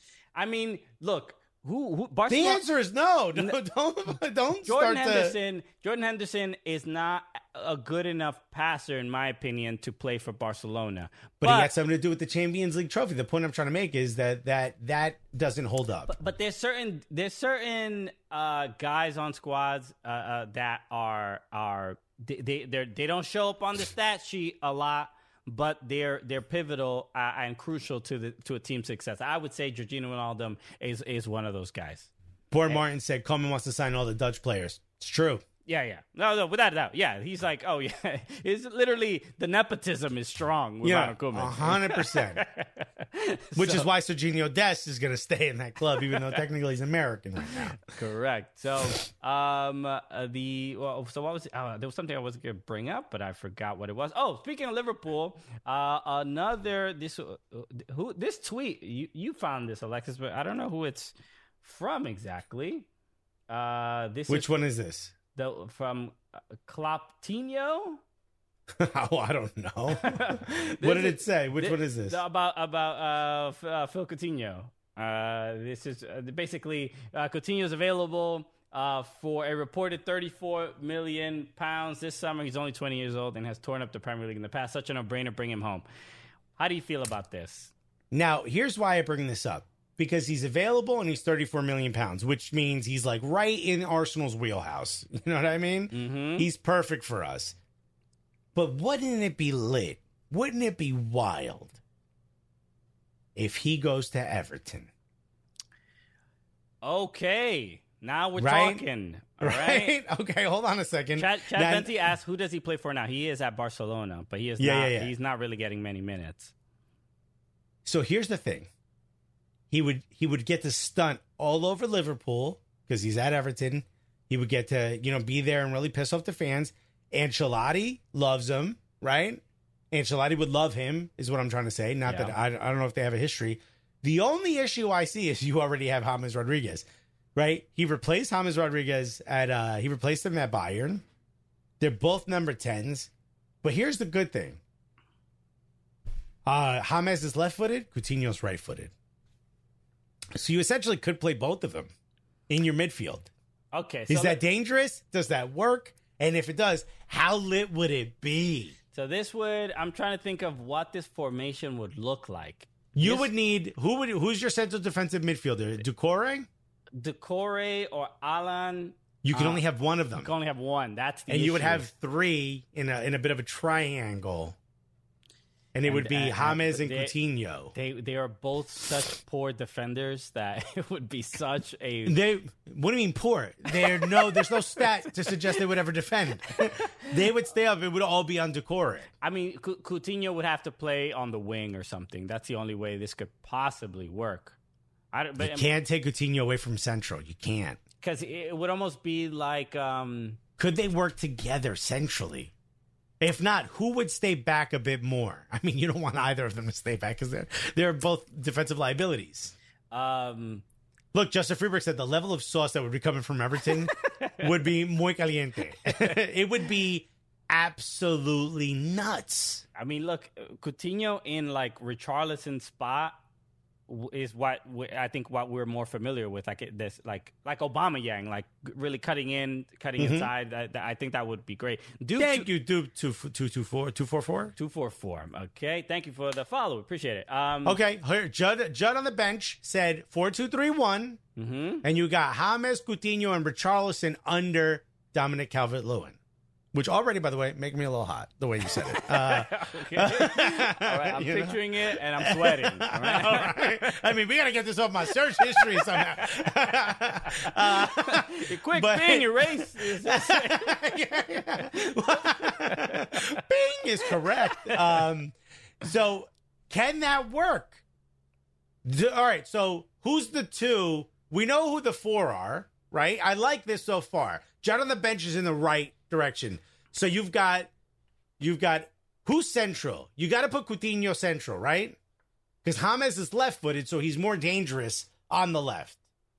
I mean, look, who, who The Barcelona? answer is no. Don't don't, don't Jordan start Henderson. Jordan Henderson is not a good enough passer, in my opinion, to play for Barcelona. to. But, he had something to do with the Champions League trophy. The point I'm trying to make is that that that doesn't hold up. But, but there's certain there's certain uh, guys on squads uh, uh, that are are they they they're, they don't show up on the stat sheet a lot, but they're they're pivotal uh, and crucial to the to a team's success. I would say Jorginho Wijnaldum is is one of those guys. Boyd Martin said Coleman wants to sign all the Dutch players. It's true. Yeah, yeah. No, no, without a doubt. Yeah, he's like, oh, yeah. It's literally, the nepotism is strong with Yeah, Ronald Koeman. one hundred percent. Which So- is why Serginho Dest is going to stay in that club, even though technically he's American right now. Correct. So, um, uh, the well, so what was uh, there was something I was going to bring up, but I forgot what it was. Oh, speaking of Liverpool, uh, another this uh, who this tweet you you found this, Alexis, but I don't know who it's from exactly. Uh, this Which is one is this? the from uh, Kloptinho. Oh, I don't know. What This did is- it say? Which thi- one is this? About about uh, F- uh, Phil Coutinho. Uh, this is uh, basically uh, Coutinho's available uh, for a reported thirty-four million pounds this summer. He's only twenty years old and has torn up the Premier League in the past. Such a no-brainer. Bring him home. How do you feel about this? Now, here's why I bring this up. Because he's available and he's thirty-four million pounds, which means he's like right in Arsenal's wheelhouse. You know what I mean? Mm-hmm. He's perfect for us. But wouldn't it be lit? Wouldn't it be wild if he goes to Everton? Okay, now we're Right? talking. All Right? right. Okay, hold on a second. Chad, Chad Now- Venti asked, "Who does he play for now?" He is at Barcelona, but he is Yeah, not. yeah, yeah. He's not really getting many minutes. So here's the thing. He would he would get to stunt all over Liverpool because he's at Everton. He would get to, you know, be there and really piss off the fans. Ancelotti loves him, right? Ancelotti would love him, is what I'm trying to say. Not Yeah. that I, I don't know if they have a history. The only issue I see is you already have James Rodriguez, right? He replaced James Rodriguez at uh he replaced him at Bayern. They're both number tens. But here's the good thing. Uh James is left-footed, Coutinho's right-footed. So you essentially could play both of them in your midfield. Okay, so Is that let- dangerous? Does that work? And if it does, how lit would it be? So this would, I'm trying to think of what this formation would look like. You This- would need who would who's your central defensive midfielder? Ducore? Decore or Alan. You can Uh, only have one of them, You can only have one. That's the and you would issue. have three in a in a bit of a triangle, and it And- would be and- James and they- Coutinho. They they are both such poor defenders that it would be such a. They what do you mean poor? There no there's no stat to suggest they would ever defend. They would stay up. It would all be on Decore. I mean, Cou- Coutinho would have to play on the wing or something. That's the only way this could possibly work. I don't, You but can't take Coutinho away from Central. You can't. because it would almost be like um. Could they work together centrally? If not, who would stay back a bit more? I mean, you don't want either of them to stay back because they're they're both defensive liabilities. Um, Look, Justin Freeberg said the level of sauce that would be coming from Everton would be muy caliente. It would be absolutely nuts. I mean, look, Coutinho in like Richarlison's spot w- is what we, I think what we're more familiar with, like it- this, like like Obama Yang, like really cutting in, cutting inside. That, that- I think that would be great. Duke Thank you, Duke two two two four two four four. two four four. Okay, thank you for the follow. Appreciate it. Um, Okay, here, Judd Judd on the bench said four two three one, and you got James Coutinho and Richarlison under Dominic Calvert-Lewin, which already, by the way, make me a little hot the way you said it. Uh, okay. All right, I'm You know? picturing it and I'm sweating. All right? all right. I mean, we got to get this off my search history somehow. uh, Quick, But- Bing, erase. Bing is correct. Um, so, can that work? D- all right. So, who's the two? We know who the four are, right? I like this so far. Judd on the bench is in the right direction. So you've got, you've got who's central? You got to put Coutinho central, right? Because James is left-footed, so he's more dangerous on the left.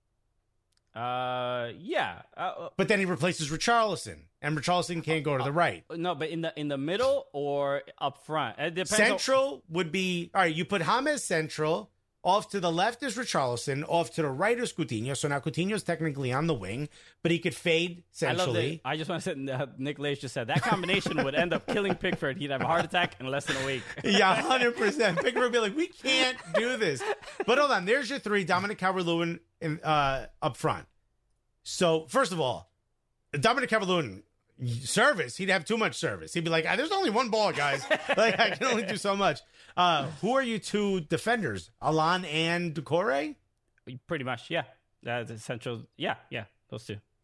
Uh, yeah. Uh, But then he replaces Richarlison, and Richarlison can't go to the right. uh, no, but in the in the middle or up front. It depends. on- Central would be all right. You put James central. Off to the left is Richarlison. Off to the right is Coutinho. So now Coutinho's technically on the wing, but he could fade I love that. centrally. I just want to say, uh, Nick Lace just said that combination would end up killing Pickford. He'd have a heart attack in less than a week. Yeah, one hundred percent. Pickford would be like, we can't do this. But hold on. There's your three. Dominic Calvert-Lewin in, uh, up front. So, first of all, Dominic Calvert-Lewin, service, he'd have too much service. He'd be like, ah, there's only one ball, guys. Like, I can only do so much. Uh, who are you two defenders? Alan and Decore? Pretty much, yeah. That's essential. Yeah, yeah, those two.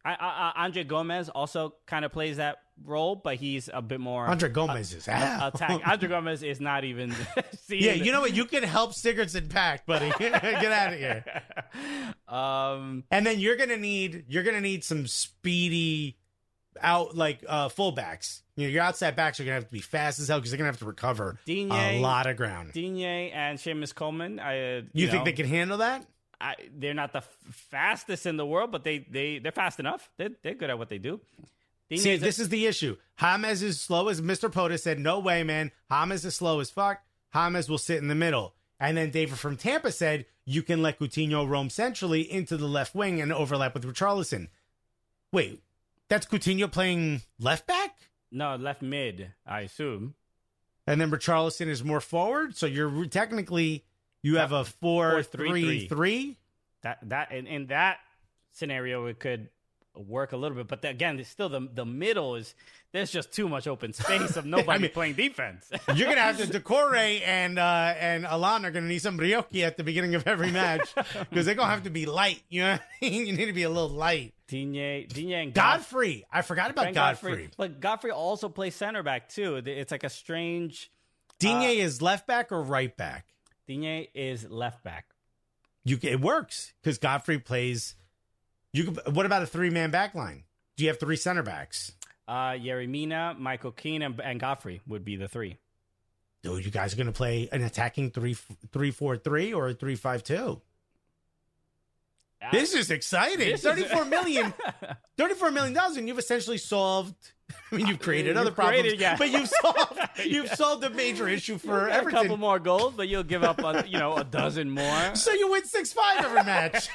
I, I, Andre Gomez also kind of plays that role, but he's a bit more. Andre Gomez uh, is out. Attack. Andre Gomez is not even. Yeah, you know what? You can help Sigurdsson pack, buddy. Get out of here. Um, and then you're gonna need you're gonna need some speedy out like uh, fullbacks. You know, your outside backs are gonna have to be fast as hell because they're gonna have to recover Digne, a lot of ground. Digne and Seamus Coleman. I, uh, you, you know, think they can handle that? I, they're not the f- fastest in the world, but they they they're fast enough. They're they're good at what they do. Digne See, is this a- is the issue. James is slow as Mister Potus said. No way, man. James is slow as fuck. James will sit in the middle. And then David from Tampa said you can let Coutinho roam centrally into the left wing and overlap with Richarlison. Wait, that's Coutinho playing left back? No, left mid, I assume. And then Richarlison is more forward? So you're technically, you have a four three three? That, that, in, in that scenario, it could work a little bit. But the, again, it's still the the middle is, there's just too much open space of nobody I mean, playing defense. You're going to have to, Decore and uh, and Alan are going to need some brioche at the beginning of every match because they're going to have to be light. You know what I mean? You need to be a little light. Digne, Digne and Godfrey. I forgot about Godfrey. Godfrey. But Godfrey also plays center back too. It's like a strange. Digne uh, is left back or right back? Digne is left back. You It works because Godfrey plays. You could, what about a three-man back line? Do you have three center backs? Uh, Yerry Mina, Michael Keane, and, and Godfrey would be the three. Dude, you guys are going to play an attacking three, three, four, three or a three, five, two. Uh, this is exciting. This thirty-four is... million, thirty-four million dollars, and you've essentially solved. I mean, you've created you've other created, problems, yeah. but you've solved you've yeah. solved a major issue for Everton. A couple more goals, but you'll give up, a, you know, a dozen more. So you win six five every match.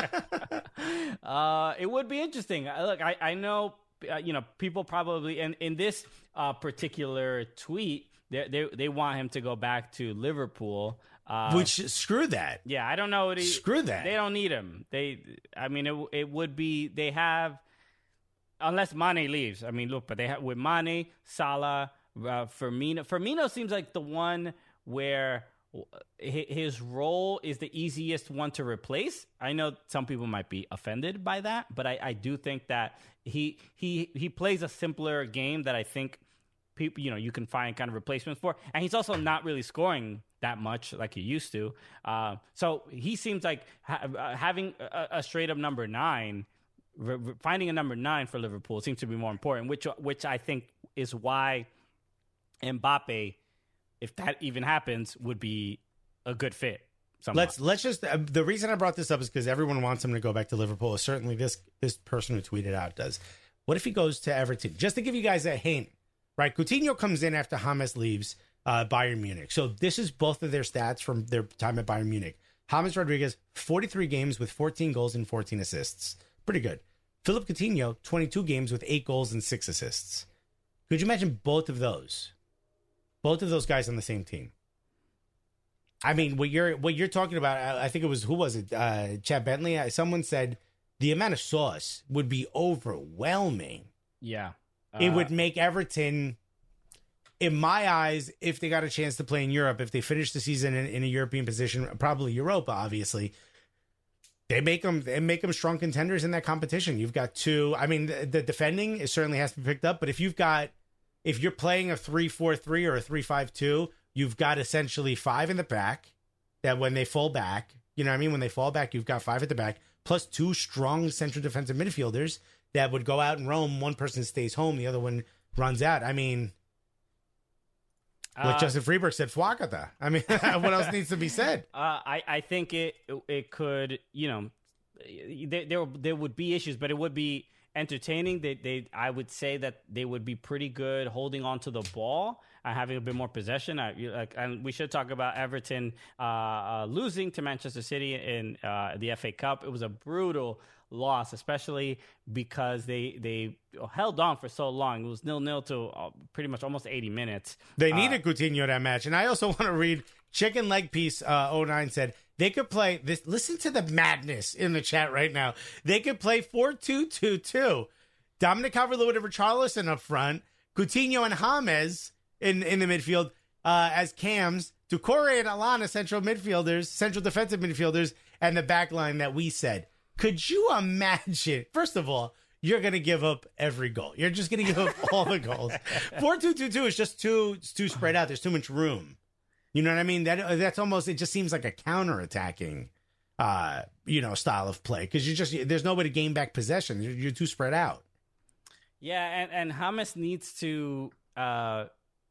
uh, it would be interesting. Look, I I know. Uh, you know, people probably, and in this uh, particular tweet, they, they they want him to go back to Liverpool. Uh, Which, screw that. Yeah, I don't know what he... Screw that. They don't need him. They, I mean, it it would be, they have, unless Mane leaves. I mean, look, but they have, with Mane, Salah, uh, Firmino. Firmino seems like the one where his role is the easiest one to replace. I know some people might be offended by that, but I, I do think that he he he plays a simpler game that I think people, you know, you can find kind of replacements for. And he's also not really scoring that much like he used to. Uh, so he seems like ha- having a, a straight up number nine, re- finding a number nine for Liverpool seems to be more important, which which I think is why Mbappe, if that even happens, would be a good fit. Somewhat. Let's let's just uh, the reason I brought this up is because everyone wants him to go back to Liverpool. Certainly, this this person who tweeted out does. What if he goes to Everton? Just to give you guys a hint, right? Coutinho comes in after James leaves uh, Bayern Munich. So this is both of their stats from their time at Bayern Munich. James Rodriguez, forty-three games with fourteen goals and fourteen assists. Pretty good. Philip Coutinho, twenty-two games with eight goals and six assists. Could you imagine both of those? Both of those guys on the same team. I mean, what you're what you're talking about, I think it was, who was it? Uh, Chad Bentley? Someone said the amount of sauce would be overwhelming. Yeah. Uh, it would make Everton, in my eyes, if they got a chance to play in Europe, if they finish the season in, in a European position, probably Europa, obviously, they make them they make them strong contenders in that competition. You've got two. I mean, the, the defending is certainly has to be picked up, but if you've got if you're playing a three four three or a three five two, you've got essentially five in the back that when they fall back, you know what I mean? When they fall back, you've got five at the back, plus two strong central defensive midfielders that would go out and roam. One person stays home, the other one runs out. I mean, like uh, Justin Freeberg said, Fuakata. I mean, what else needs to be said? Uh, I, I think it it could, you know, there, there there would be issues, but it would be entertaining. They they I would say that they would be pretty good holding on to the ball and having a bit more possession. I, like, and we should talk about Everton uh, uh, losing to Manchester City in uh, the F A Cup. It was a brutal loss, especially because they they held on for so long. It was nil-nil to uh, pretty much almost eighty minutes. They needed uh, Coutinho that match. And I also want to read Chicken Leg Piece uh, oh nine said they could play this. Listen to the madness in the chat right now. They could play four two two two. Dominic Calvert-Lewin and Richarlison up front. Coutinho and James in, in the midfield uh, as cams. Doucouré and Alana central midfielders, central defensive midfielders, and the back line that we said. Could you imagine? First of all, you're going to give up every goal. You're just going to give up all the goals. four two two two is just too it's too spread out. There's too much room. You know what I mean? That that's almost, it just seems like a counter-attacking, uh, you know, style of play because you just there's no way to gain back possession. You're, you're too spread out. Yeah, and and James needs to uh,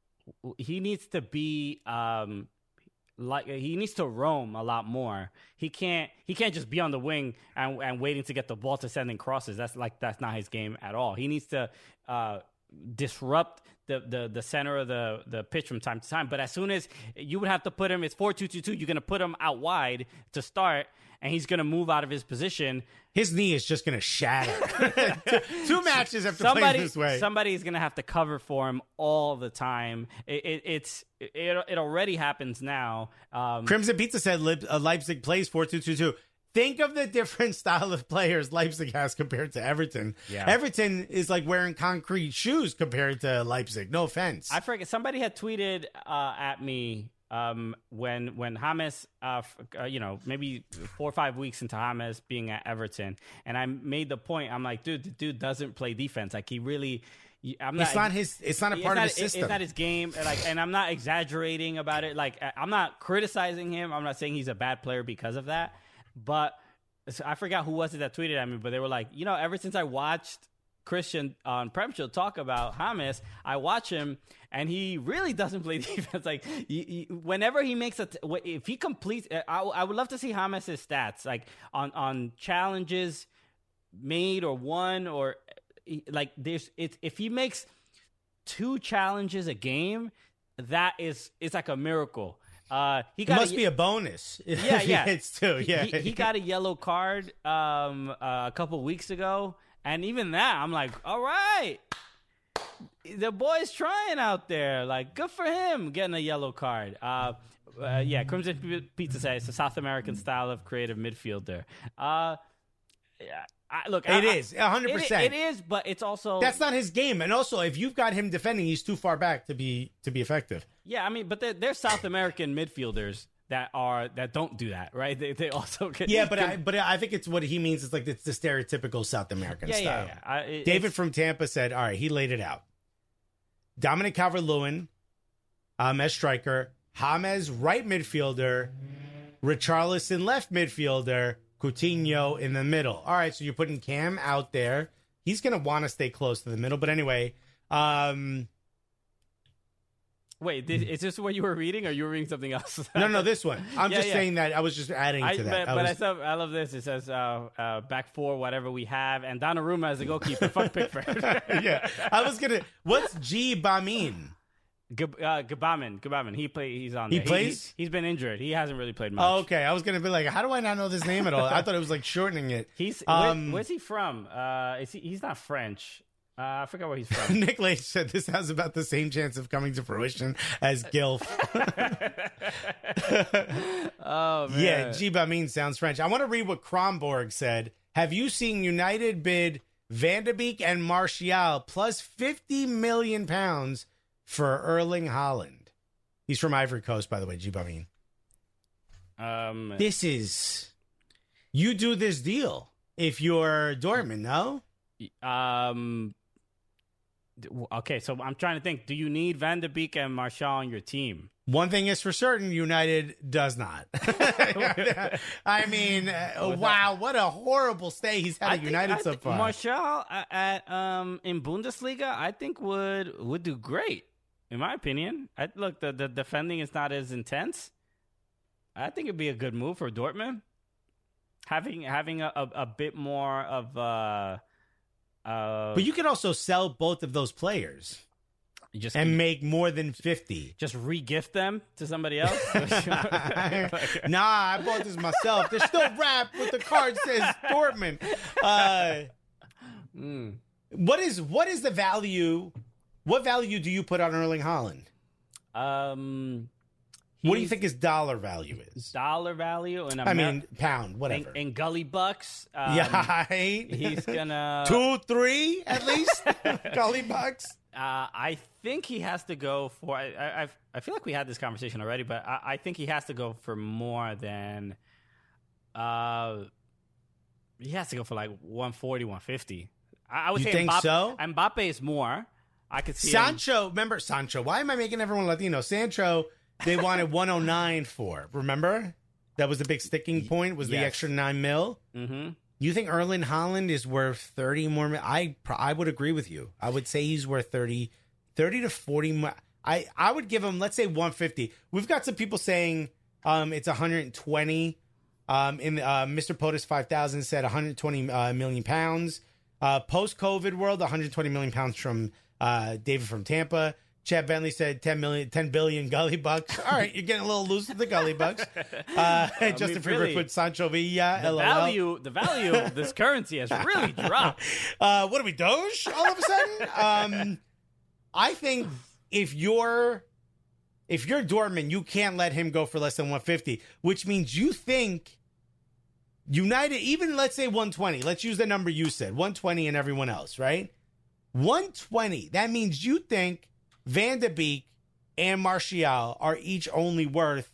he needs to be um. Like he needs to roam a lot more. He can't. He can't just be on the wing and, and waiting to get the ball to sending crosses. That's like that's not his game at all. He needs to uh, disrupt the, the, the center of the, the pitch from time to time. But as soon as you would have to put him, it's four two two two. You're gonna put him out wide to start, and he's gonna move out of his position. His knee is just gonna shatter. two, two matches after somebody, playing this way. Somebody's gonna have to cover for him all the time. It, it, it's it, it already happens now. Um, Crimson Pizza said Leip- uh, Leipzig plays four two two two. Think of the different style of players Leipzig has compared to Everton. Yeah. Everton is like wearing concrete shoes compared to Leipzig. No offense. I forget. Somebody had tweeted uh, at me um, when when James, uh, uh, you know, maybe four or five weeks into James being at Everton, and I made the point. I'm like, dude, the dude doesn't play defense. Like he really. I'm not, it's not his. It's not a part not, of his system. It's not his game. Like, and I'm not exaggerating about it. Like, I'm not criticizing him. I'm not saying he's a bad player because of that. But I forgot who was it that tweeted at me. But they were like, you know, ever since I watched Christian on Prem Show talk about James, I watch him, and he really doesn't play defense. Like, you, you, whenever he makes a, t- if he completes, I, I would love to see James' stats, like on on challenges made or won or. Like there's it's if he makes two challenges a game, that is it's like a miracle. Uh, he got it must a, be a bonus. If yeah, he yeah. hits two. Yeah, he, he got a yellow card um, uh, a couple weeks ago, and even that, I'm like, all right, the boy's trying out there. Like, good for him getting a yellow card. Uh, uh, yeah, Crimson Pizza says it's a South American style of creative midfielder. Uh, yeah. I, look, it I, is one hundred percent. It, it is, but it's also that's not his game. And also, if you've got him defending, he's too far back to be to be effective. Yeah, I mean, but there, there's South American midfielders that are that don't do that, right? They, they also can, yeah, but can, I but I think it's what he means. It's like it's the stereotypical South American yeah, style. Yeah, yeah. I, it, David from Tampa said, "All right, he laid it out. Dominic Calvert-Lewin, um, as striker, James right midfielder, Richarlison left midfielder." Coutinho in the middle. All right, so you're putting Cam out there. He's going to want to stay close to the middle. But anyway. Um, Wait, did, is this what you were reading or you were reading something else? no, no, this one. I'm yeah, just yeah. saying that. I was just adding I, to that. But, I, but was, I, saw, I love this. It says uh, uh, back four, whatever we have. And Donnarumma as a goalkeeper. Fuck Pickford. yeah. I was going to. What's G Bamin? G- uh, Gabamin, Gabamin. He play. He's on. He there. plays. He, he's been injured. He hasn't really played much. Oh, okay. I was gonna be like, how do I not know this name at all? I thought it was like shortening it. He's um, where, where's he from? Uh, is he? He's not French. Uh, I forgot where he's from. Nick Lage said this has about the same chance of coming to fruition as Gilf. Oh man. Yeah, G Bamin sounds French. I want to read what Kronborg said. Have you seen United bid Van de Beek and Martial plus fifty million pounds for Erling Haaland? He's from Ivory Coast, by the way, G Bamin. Um, this is you do this deal if you're Dortmund, no? Um. Okay, so I'm trying to think. Do you need Van de Beek and Martial on your team? One thing is for certain, United does not. I mean, uh, wow, what a horrible stay he's had at United I so think far. Martial at um in Bundesliga, I think would would do great. In my opinion, I, look, the, the defending is not as intense. I think it'd be a good move for Dortmund. Having having a, a, a bit more of uh, uh But you could also sell both of those players just and make more than fifty. Just re-gift them to somebody else. Nah, I bought this myself. They're still wrapped with the card says Dortmund. Uh, mm. What is what is the value? What value do you put on Erling Haaland? Um, what do you think his dollar value is? Dollar value, and I mean pound, whatever. In, in gully bucks, um, yeah, right? He's gonna two, three at least. Gully bucks. Uh, I think he has to go for. I, I I've, I feel like we had this conversation already, but I, I think he has to go for more than. Uh, he has to go for like one forty, one fifty. I, I would You say think Mbappe, so? Mbappe is more. I could see him. Sancho, remember Sancho? Why am I making everyone Latino? Sancho, they wanted one oh nine for. Remember? That was the big sticking point, was the Yes. extra nine mil. Mm-hmm. You think Erling Haaland is worth thirty more? Mil? I I would agree with you. I would say he's worth thirty, thirty to forty more. I, I would give him, let's say one fifty. We've got some people saying um, it's one hundred twenty. Um, in uh, Mister POTUS five thousand said one hundred twenty uh, million pounds. Uh, Post-COVID world, one hundred twenty million pounds from uh, David from Tampa. Chad Bentley said ten million, ten billion gully bucks. All right, you're getting a little loose with the gully bucks. Uh, Justin mean, Freeberg really, put Sancho Villa. The L O L. value, the value of this currency has really dropped. Uh, what are we, Doge? All of a sudden, um, I think if you're if you're Dortmund, you can't let him go for less than one fifty, which means you think United, even let's say one twenty. Let's use the number you said, one twenty, and everyone else, right? one twenty. That means you think Van de Beek and Martial are each only worth.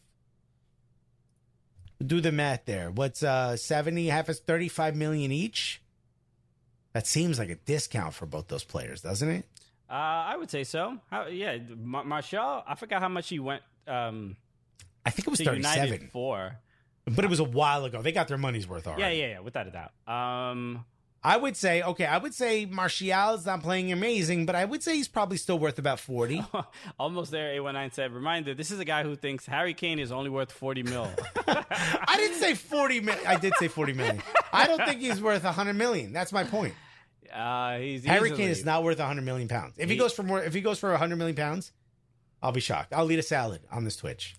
Do the math there. What's uh seventy? Half is thirty-five million each. That seems like a discount for both those players, doesn't it? Uh, I would say so. How, yeah, Mar- Martial. I forgot how much he went um, I think it was to thirty-seven, United for. but it was a while ago. They got their money's worth already. Yeah, yeah, yeah. Without a doubt. Um, I would say, okay, I would say Martial is not playing amazing, but I would say he's probably still worth about forty. almost there. eight one nine said, "Reminder: this is a guy who thinks Harry Kane is only worth forty mil." I didn't say forty million. I did say forty million. I don't think he's worth one hundred million. That's my point. Uh, he's Harry easily- Kane is not worth one hundred million pounds. If he, He- goes for more, if he goes for one hundred million pounds, I'll be shocked. I'll eat a salad on this Twitch.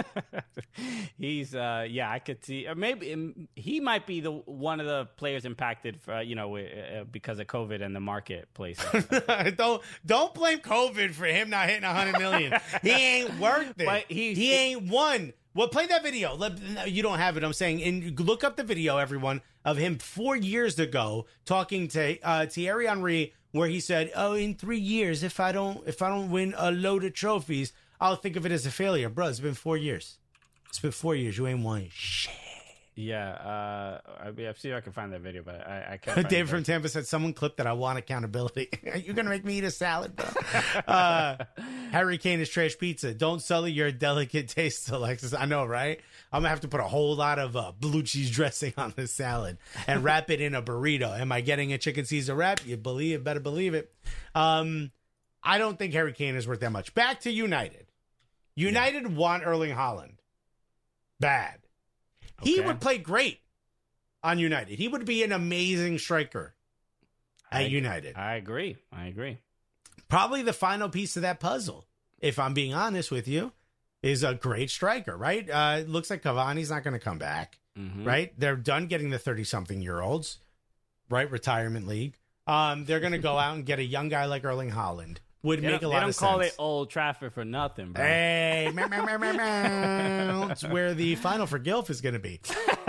He's uh yeah, I could see or maybe um, he might be the one of the players impacted for, you know uh, because of COVID and the marketplace. don't don't blame COVID for him not hitting one hundred million. He ain't worth it. But he- he ain't won. Well, play that video. Let, no, you don't have it. I'm saying, and look up the video, everyone, of him four years ago talking to uh, Thierry Henry, where he said, "Oh, in three years, if I don't if I don't win a load of trophies, I'll think of it as a failure." Bro, it's been four years. It's been four years. You ain't won shit. yeah, uh I mean, I'll see if I can find that video, but I, I can't. find Dave it. from Tampa said, "Someone clipped that. I want accountability." You're gonna make me eat a salad, bro. uh, Harry Kane is trash pizza. Don't sully your delicate taste, Alexis. I know, right? I'm gonna have to put a whole lot of uh, blue cheese dressing on this salad and wrap it in a burrito. Am I getting a chicken Caesar wrap? You believe? Better believe it. Um, I don't think Harry Kane is worth that much. Back to United. United yeah. want Erling Haaland. Bad. He Okay. would play great on United. He would be an amazing striker at I, United. I agree. I agree. Probably the final piece of that puzzle, if I'm being honest with you, is a great striker, right? Uh, it looks like Cavani's not going to come back, Mm-hmm. right? They're done getting the thirty-something-year-olds, right? Retirement league. Um, they're going to go out and get a young guy like Erling Haaland. Would They make a don't, lot they don't of call sense. it Old Trafford for nothing, bro. Hey, meow, meow, meow, meow, meow. It's where the final for Gilf is going to be.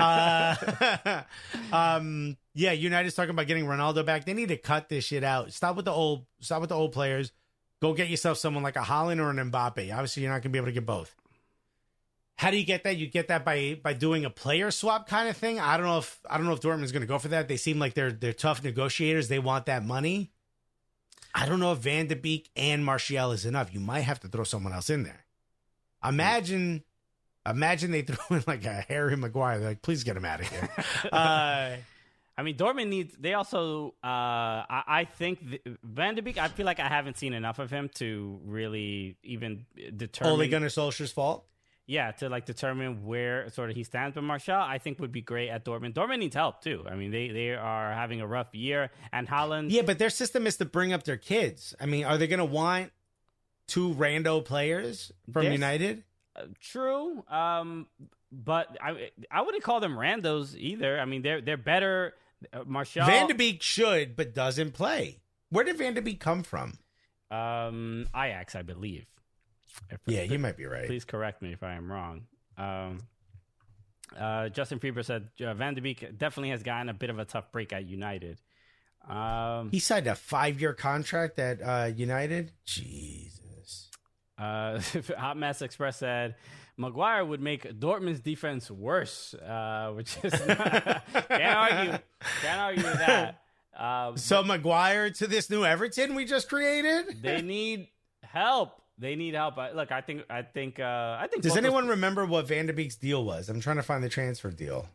Uh, um, yeah, United's talking about getting Ronaldo back. They need to cut this shit out. Stop with the old. Stop with the old players. Go get yourself someone like a Haaland or an Mbappe. Obviously, you're not going to be able to get both. How do you get that? You get that by by doing a player swap kind of thing. I don't know if I don't know if Dortmund's going to go for that. They seem like they're they're tough negotiators. They want that money. I don't know if Van de Beek and Martial is enough. You might have to throw someone else in there. Imagine, imagine they throw in like a Harry Maguire. They're like, please get him out of here. uh, I mean, Dortmund needs. They also, uh, I, I think the, Van de Beek. I feel like I haven't seen enough of him to really even determine. Ole Gunnar Solskjaer's fault. Yeah, to like determine where sort of he stands. But Martial, I think, would be great at Dortmund. Dortmund needs help too. I mean, they they are having a rough year, and Haaland. Yeah, but their system is to bring up their kids. I mean, are they going to want two rando players from There's- United? Uh, true, um, but I I wouldn't call them randos either. I mean, they're they're better. Uh, Martial, Van de Beek should, but doesn't play. Where did Van de Beek come from? um, Ajax, I believe. If- Yeah, you might be right. Please correct me if I am wrong. Um, uh, Justin Freeber said uh, Van de Beek definitely has gotten a bit of a tough break at United. Um, He signed a five-year contract at uh, United. Jesus. uh, Hot Mess Express said Maguire would make Dortmund's defense worse, uh, which is not, can't argue. Can't argue with that. Uh, So Maguire to this new Everton we just created? they need help. They need help. I, look, I think, I think, uh, I think. Does both anyone those- remember what Van de Beek's deal was? I'm trying to find the transfer deal.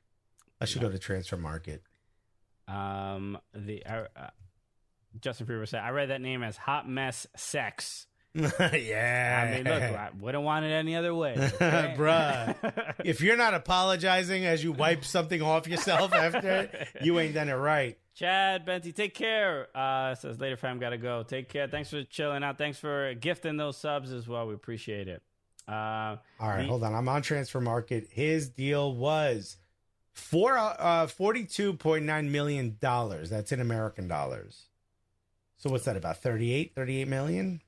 I should go to Transfer Market. Um, the uh, uh, Justin Freeman said, "I read that name as hot mess sex." Yeah. I mean, look, I wouldn't want it any other way, okay? Bruh. If you're not apologizing as you wipe something off yourself after, you ain't done it right. Chad Benty, take care. Uh, says later, fam, gotta go. Take care. Thanks for chilling out. Thanks for gifting those subs as well. We appreciate it. Uh, All right, the- hold on. I'm on Transfer Market. His deal was four uh forty-two point nine million dollars. That's in American dollars. So what's that, about thirty-eight, thirty-eight million?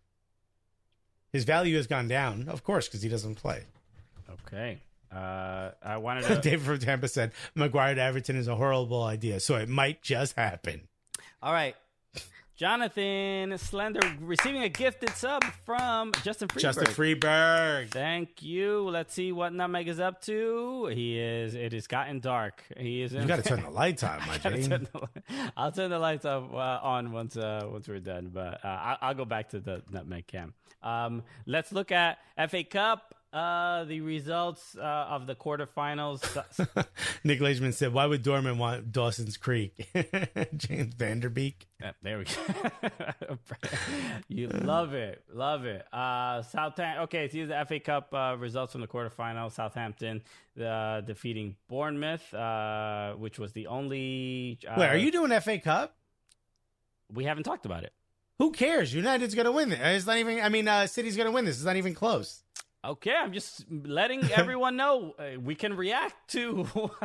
His value has gone down, of course, because he doesn't play. Okay. Uh, I wanted to. David from Tampa said Maguire to Everton is a horrible idea, so it might just happen. All right. Jonathan Slender receiving a gifted sub from Justin Freeberg. Justin Freeberg. Thank you. Let's see what Nutmeg is up to. He is. It has gotten dark. He is. In, You got to turn the lights on, my Gotta Jane. turn the li- I'll turn the lights up, uh, on once uh, once we're done. But uh, I- I'll go back to the Nutmeg cam. Um, let's look at F A Cup. Uh, the results uh, of the quarterfinals. Nick Leishman said, "Why would Dortmund want Dawson's Creek?" James Vanderbeek. Uh, there we go. You love it, love it. Uh, Southampton. Okay, so here's the F A Cup uh, results from the quarterfinals. Southampton uh, defeating Bournemouth, uh, which was the only. Uh, Wait, are you doing F A Cup? We haven't talked about it. Who cares? United's going to win it. It's not even. I mean, uh, City's going to win this. It's not even close. Okay, I'm just letting everyone know uh, we can react to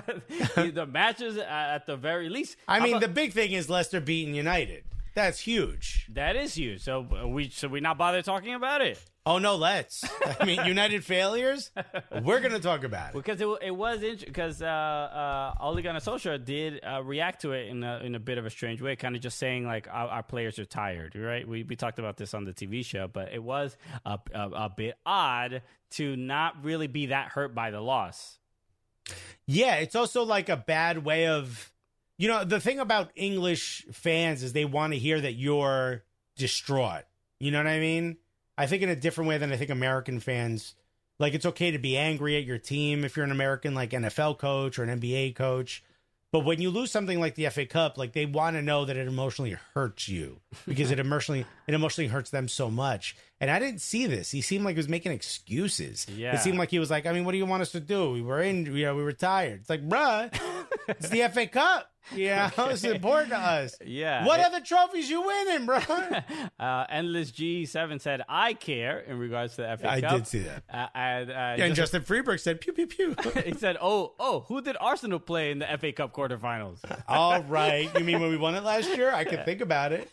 the matches at the very least. I How mean, about- the big thing is Leicester beating United. That's huge. that is huge. So uh, we should we not bother talking about it? Oh no, let's. I mean, United failures. We're going to talk about it. Because it, it was interesting, because uh, uh, Ole Gunnar Solskjaer did uh, react to it in a, in a bit of a strange way, kind of just saying, like, our, our players are tired, right? We we talked about this on the T V show, but it was a, a, a bit odd to not really be that hurt by the loss. Yeah, it's also like a bad way of, you know, the thing about English fans is they want to hear that you're distraught. You know what I mean? I think in a different way than I think American fans, like, it's okay to be angry at your team if you're an American, like, N F L coach or an N B A coach. But when you lose something like the F A Cup, like, they want to know that it emotionally hurts you because it emotionally it emotionally hurts them so much. And I didn't see this. He seemed like he was making excuses. Yeah. It seemed like he was like, I mean, what do you want us to do? We were in, you know, we were tired. It's like, bruh, it's the F A Cup. Yeah, okay. It's important to us. Yeah. What it- other trophies you winning, bruh? Uh, Endless G seven said, I care in regards to the F A I Cup. did see that. Uh, and uh, Yeah, and just- Justin Freeberg said, pew, pew, pew. he said, oh, oh, who did Arsenal play in the F A Cup quarterfinals? All right. You mean when we won it last year? I can think about it.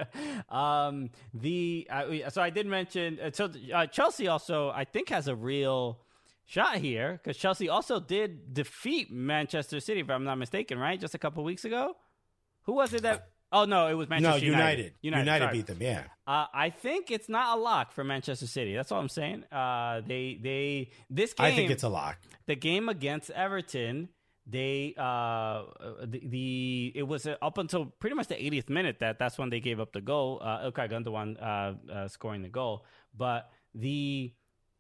um, the uh, So I did mention, uh, so uh, Chelsea also, I think, has a real shot here, because Chelsea also did defeat Manchester City, if I'm not mistaken, right? Just a couple weeks ago? Who was it that... Oh, no, it was Manchester No, United. United. United, sorry. beat them, yeah. Uh, I think it's not a lock for Manchester City. That's all I'm saying. Uh, they, they, this game... I think it's a lock. The game against Everton, they, uh, the, the it was up until pretty much the eightieth minute that that's when they gave up the goal. Uh, Ilkay Gundogan uh, uh, scoring the goal. But the...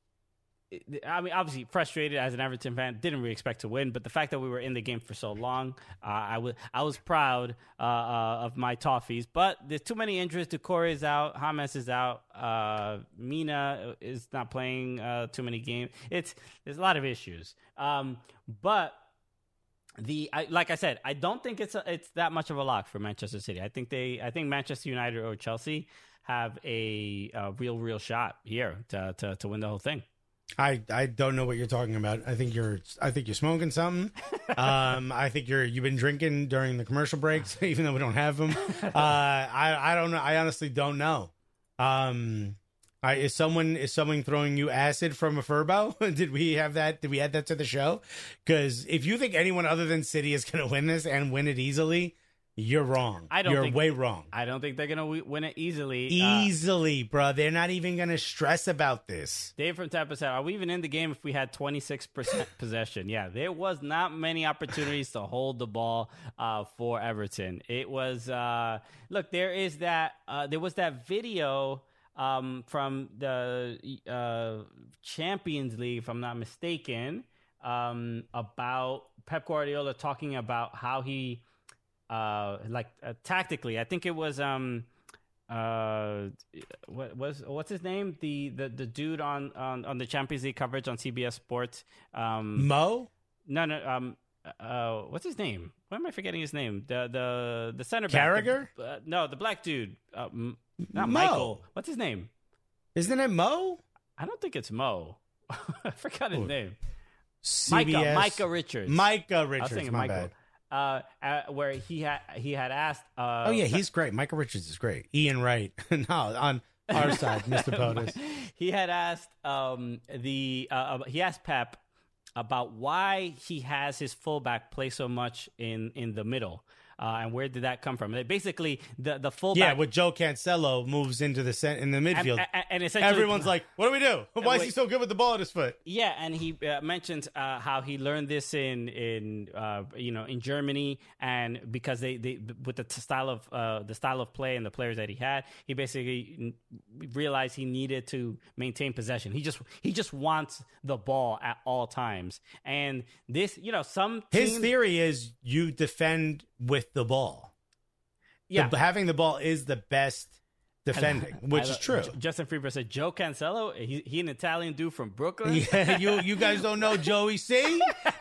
I mean, obviously frustrated as an Everton fan. Didn't really expect to win, but the fact that we were in the game for so long, uh, I was I was proud uh, uh, of my Toffees. But there's too many injuries. Decore is out. James is out. Uh, Mina is not playing uh, too many games. It's there's a lot of issues. Um, but the I, like I said, I don't think it's a, it's that much of a lock for Manchester City. I think they I think Manchester United or Chelsea have a, a real real shot here to, to to win the whole thing. I, I don't know what you're talking about. I think you're I think you're smoking something. Um, I think you're you've been drinking during the commercial breaks, even though we don't have them. Uh, I I don't know. I honestly don't know. Um, I, is someone is someone throwing you acid from a Furbo? Did we have that? Did we add that to the show? Because if you think anyone other than City is going to win this and win it easily, You're wrong. I don't You're think, way wrong. I don't think they're going to win it easily. Easily, uh, bro. They're not even going to stress about this. Dave from Tampa said, are we even in the game if we had twenty-six percent possession? Yeah, there was not many opportunities to hold the ball uh, for Everton. It was, uh, look, there is that, uh, there was that video um, from the uh, Champions League, if I'm not mistaken, um, about Pep Guardiola talking about how he, Uh, like uh, tactically, I think it was um, uh, what was what's his name? The the, the dude on, on, on the Champions League coverage on C B S Sports. Um, Mo? No, no. Um, uh, what's his name? Why am I forgetting his name? The the the center Carragher? back. The, uh, no, the black dude. Uh, M- not Mo. Michael. What's his name? Isn't it Mo? I don't think it's Mo. I forgot his Ooh. name. C B S. Micah Micah Richards. Micah I was Richards. thinking My Michael. bad. Uh, uh, where he had he had asked. Uh, Oh yeah, he's great. Michael Richards is great. Ian Wright, no, on our side, Mister POTUS. He had asked um, the uh, he asked Pep about why he has his fullback play so much in, in the middle. Uh, and where did that come from? They basically, the the fullback. Yeah, with Joe Cancelo moves into the cent- in the midfield, and, and, and essentially everyone's like, "What do we do? Why is he so good with the ball at his foot?" Yeah, and he uh, mentioned uh, how he learned this in in uh, you know in Germany, and because they, they with the style of uh, the style of play and the players that he had, he basically realized he needed to maintain possession. He just he just wants the ball at all times, and this you know some his teams, theory is you defend with the ball. Yeah, the, having the ball is the best defending, which is true. Justin Freeber said Joe Cancelo. He, he an Italian dude from Brooklyn. Yeah, you you guys don't know Joey C.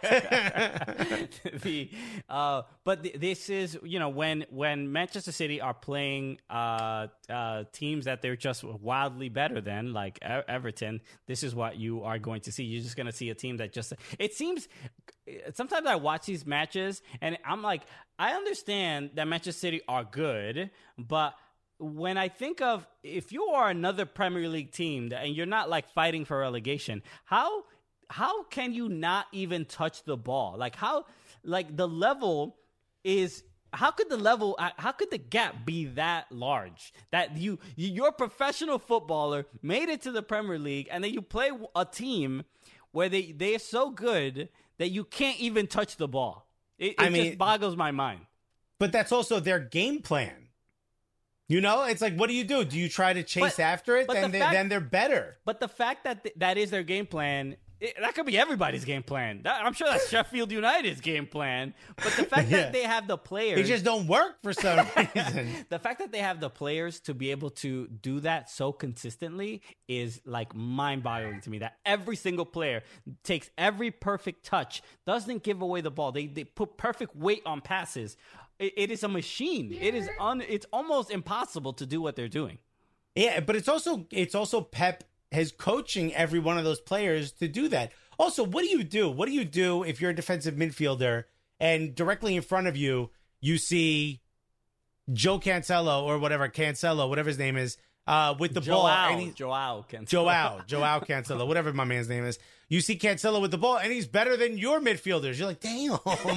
the, uh, but th- this is you know when when Manchester City are playing uh, uh, teams that they're just wildly better than, like e- Everton. This is what you are going to see. You're just going to see a team that just. It seems. Sometimes I watch these matches and I'm like, I understand that Manchester City are good, but when I think of if you are another Premier League team and you're not like fighting for relegation, how how can you not even touch the ball? Like how like the level is how could the level how could the gap be that large that you you're a professional footballer made it to the Premier League and then you play a team where they they are so good that you can't even touch the ball. It, it I mean, just boggles my mind. But that's also their game plan. You know, it's like, what do you do? Do you try to chase But- after it? but Then the they, fact- then they're better. But the fact that th- that is their game plan, it, that could be everybody's game plan. That, I'm sure that's Sheffield United's game plan. But the fact Yeah. that they have the players, They just don't work for some reason. the fact that they have the players to be able to do that so consistently is like mind-boggling to me. That every single player takes every perfect touch, doesn't give away the ball. They they put perfect weight on passes. It, it is a machine. It is un, It's almost impossible to do what they're doing. Yeah, but it's also it's also Pep has coaching every one of those players to do that. Also, what do you do? What do you do if you're a defensive midfielder and directly in front of you you see Joe Cancelo or whatever Cancelo, whatever his name is, uh, with the ball? And he, Joao, Cancelo. Joao, Joao Cancelo, whatever my man's name is. You see Cancelo with the ball, and he's better than your midfielders. You're like, damn,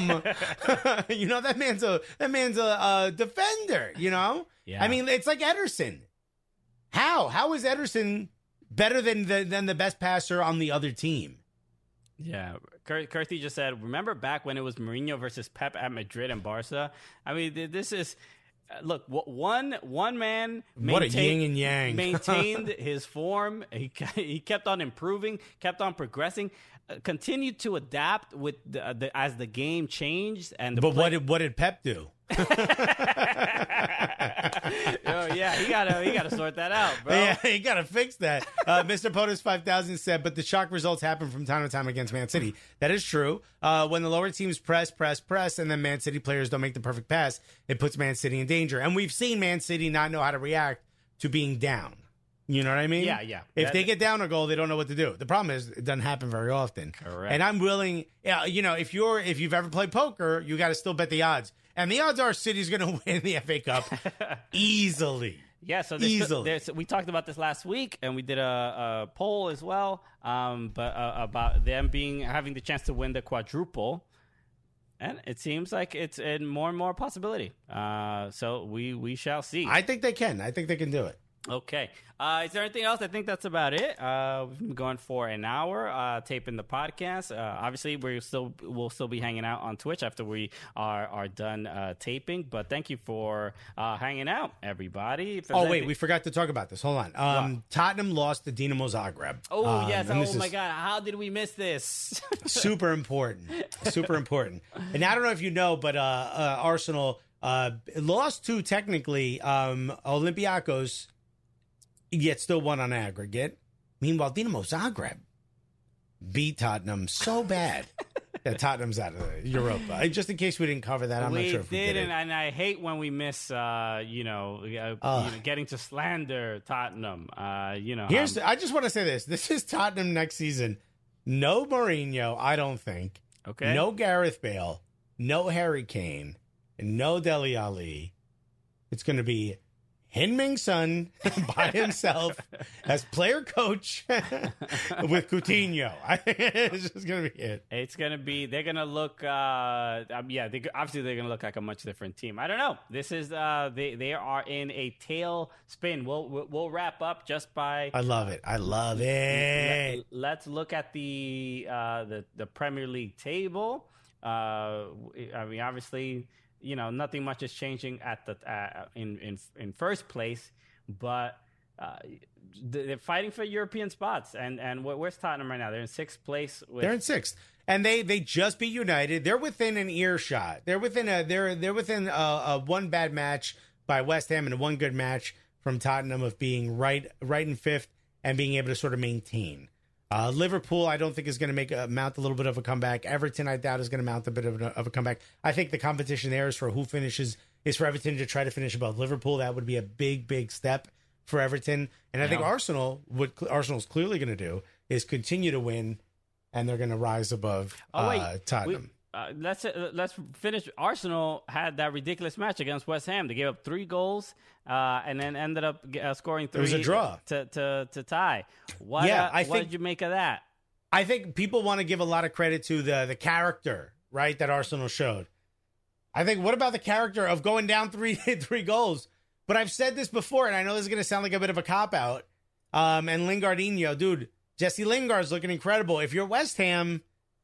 you know that man's a that man's a, a defender. You know, Yeah. I mean, it's like Ederson. How how is Ederson better than the than the best passer on the other team? Yeah, Kir- Kirthi just said, remember back when it was Mourinho versus Pep at Madrid and Barca? I mean, th- this is, uh, look, w- one one man What a maintain- yin and yang. maintained his form. He, ke- he kept on improving, kept on progressing, uh, continued to adapt with the, uh, the, as the game changed. And the But play- what did what did Pep do? oh, yeah, he gotta he gotta sort that out, bro. Yeah, you got to fix that. Uh, Mister POTUS five thousand said, but the shock results happen from time to time against Man City. That is true. Uh, when the lower teams press, press, press, and then Man City players don't make the perfect pass, it puts Man City in danger. And we've seen Man City not know how to react to being down. You know what I mean? Yeah, yeah. If That- they get down a goal, they don't know what to do. The problem is it doesn't happen very often. Correct. And I'm willing, yeah, you know, if you're if you've ever played poker, you got to still bet the odds. And the odds are City's going to win the F A Cup easily. Yeah, so there's, Easily. there's, we talked about this last week, and we did a, a poll as well, um, but uh, about them being having the chance to win the quadruple. And it seems like it's in more and more possibility. Uh, so we we shall see. I think they can. I think they can do it. Okay. Uh, is there anything else? I think that's about it. Uh, we've been going for an hour, uh, taping the podcast. Uh, obviously, we still we'll still be hanging out on Twitch after we are are done uh, taping. But thank you for uh, hanging out, everybody. If there's Oh wait, anything- we forgot to talk about this. Hold on. Um, Tottenham lost to Dinamo Zagreb. Oh Um, yes! and Oh this my is God! How did we miss this? super important. Super important. And I don't know if you know, but uh, uh, Arsenal uh, lost to technically um, Olympiacos. Yet still won on aggregate. Meanwhile, Dinamo Zagreb beat Tottenham so bad that Tottenham's out of the Europa. And just in case we didn't cover that, I'm we not sure if we did, did and, it. and I hate when we miss, uh, you know, uh, you know, getting to slander Tottenham. Uh, you know, Here's um, I just want to say this: this is Tottenham next season. No Mourinho, I don't think. okay. No Gareth Bale. No Harry Kane. And no Dele Alli. It's going to be Heung-min Son by himself as player coach with Coutinho. I think it's just going to be it. It's gonna be. They're gonna look. Uh, um, yeah, they, obviously they're gonna look like a much different team. I don't know. This is. Uh, they they are in a tailspin. We'll we'll, we'll wrap up just by. I love it. I love it. Let, us look at the uh, the the Premier League table. Uh, I mean, obviously, you know, nothing much is changing at the uh, in in in first place, but uh, they're fighting for European spots. And and where's Tottenham right now? They're in sixth place. With, They're in sixth, and they they just beat United. They're within an earshot. They're within a they're they're within a, a one bad match by West Ham and a one good match from Tottenham of being right right in fifth and being able to sort of maintain. Uh, Liverpool, I don't think is going to make a, mount a little bit of a comeback. Everton, I doubt is going to mount a bit of a, of a comeback. I think the competition there is for who finishes is for Everton to try to finish above Liverpool. That would be a big, big step for Everton. And I think Yeah. Arsenal, what Arsenal's clearly going to do is continue to win, and they're going to rise above Oh wait, uh, Tottenham. we- uh, let's uh, let's finish. Arsenal had that ridiculous match against West Ham. They gave up three goals uh, and then ended up uh, scoring three. was a draw. to to, to tie. What, Yeah, uh, I what think- did you make of that? I think people want to give a lot of credit to the the character, right, that Arsenal showed. I think, what about the character of going down three three goals? But I've said this before, and I know this is going to sound like a bit of a cop-out. Um, and Lingardinho, dude, Jesse Lingard's looking incredible. If you're West Ham,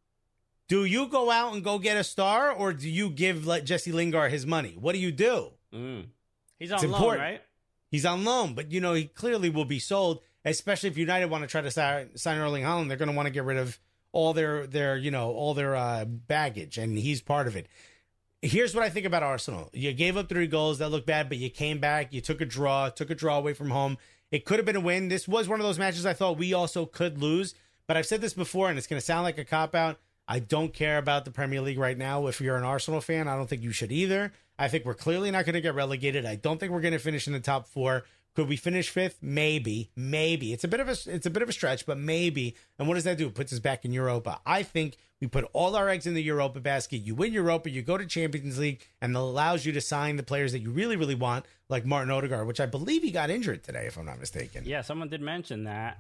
do you go out and go get a star, or do you give like, Jesse Lingard his money? What do you do? Mm. He's on It's loan, important. right? He's on loan, but, you know, he clearly will be sold, especially if United want to try to sign, sign Erling Haaland. They're going to want to get rid of all their, their you know, all their uh, baggage, and he's part of it. Here's what I think about Arsenal. You gave up three goals. That looked bad, but you came back. You took a draw, took a draw away from home. It could have been a win. This was one of those matches I thought we also could lose, but I've said this before, and it's going to sound like a cop-out. I don't care about the Premier League right now. If you're an Arsenal fan, I don't think you should either. I think we're clearly not going to get relegated. I don't think we're going to finish in the top four. Could we finish fifth? Maybe, maybe. It's a bit of a it's a bit of a stretch, but maybe. And what does that do? It puts us back in Europa. I think we put all our eggs in the Europa basket. You win Europa, you go to Champions League, and it allows you to sign the players that you really, really want, like Martin Odegaard, which I believe he got injured today, if I'm not mistaken. Yeah, someone did mention that.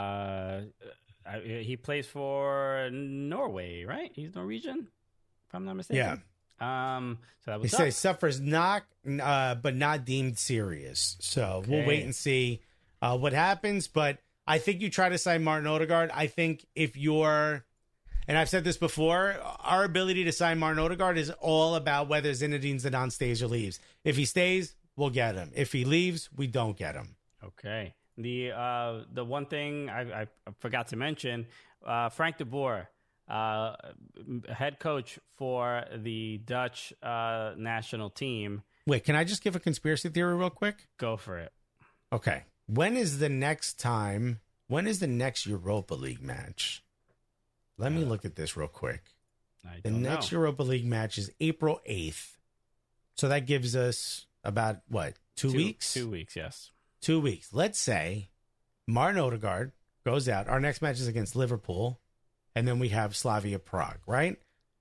Uh, uh, he plays for Norway, right? He's Norwegian, if I'm not mistaken. Yeah. Um. So that He was says suffers knock, uh, but not deemed serious. So we'll Okay. wait and see uh, what happens. But I think you try to sign Martin Odegaard. I think if you're, and I've said this before, our ability to sign Martin Odegaard is all about whether Zinedine Zidane stays or leaves. If he stays, we'll get him. If he leaves, we don't get him. Okay. The uh the one thing I, I forgot to mention, uh, Frank de Boer, uh, head coach for the Dutch uh, national team. Wait, can I just give a conspiracy theory real quick? Go for it. Okay. When is the next time? When is the next Europa League match? Let me look at this real quick. I The don't next know. Europa League match is April eighth. So that gives us about, what, two, two weeks? Two weeks, yes. Two weeks. Let's say Martin Odegaard goes out. Our next match is against Liverpool. And then we have Slavia Prague, right?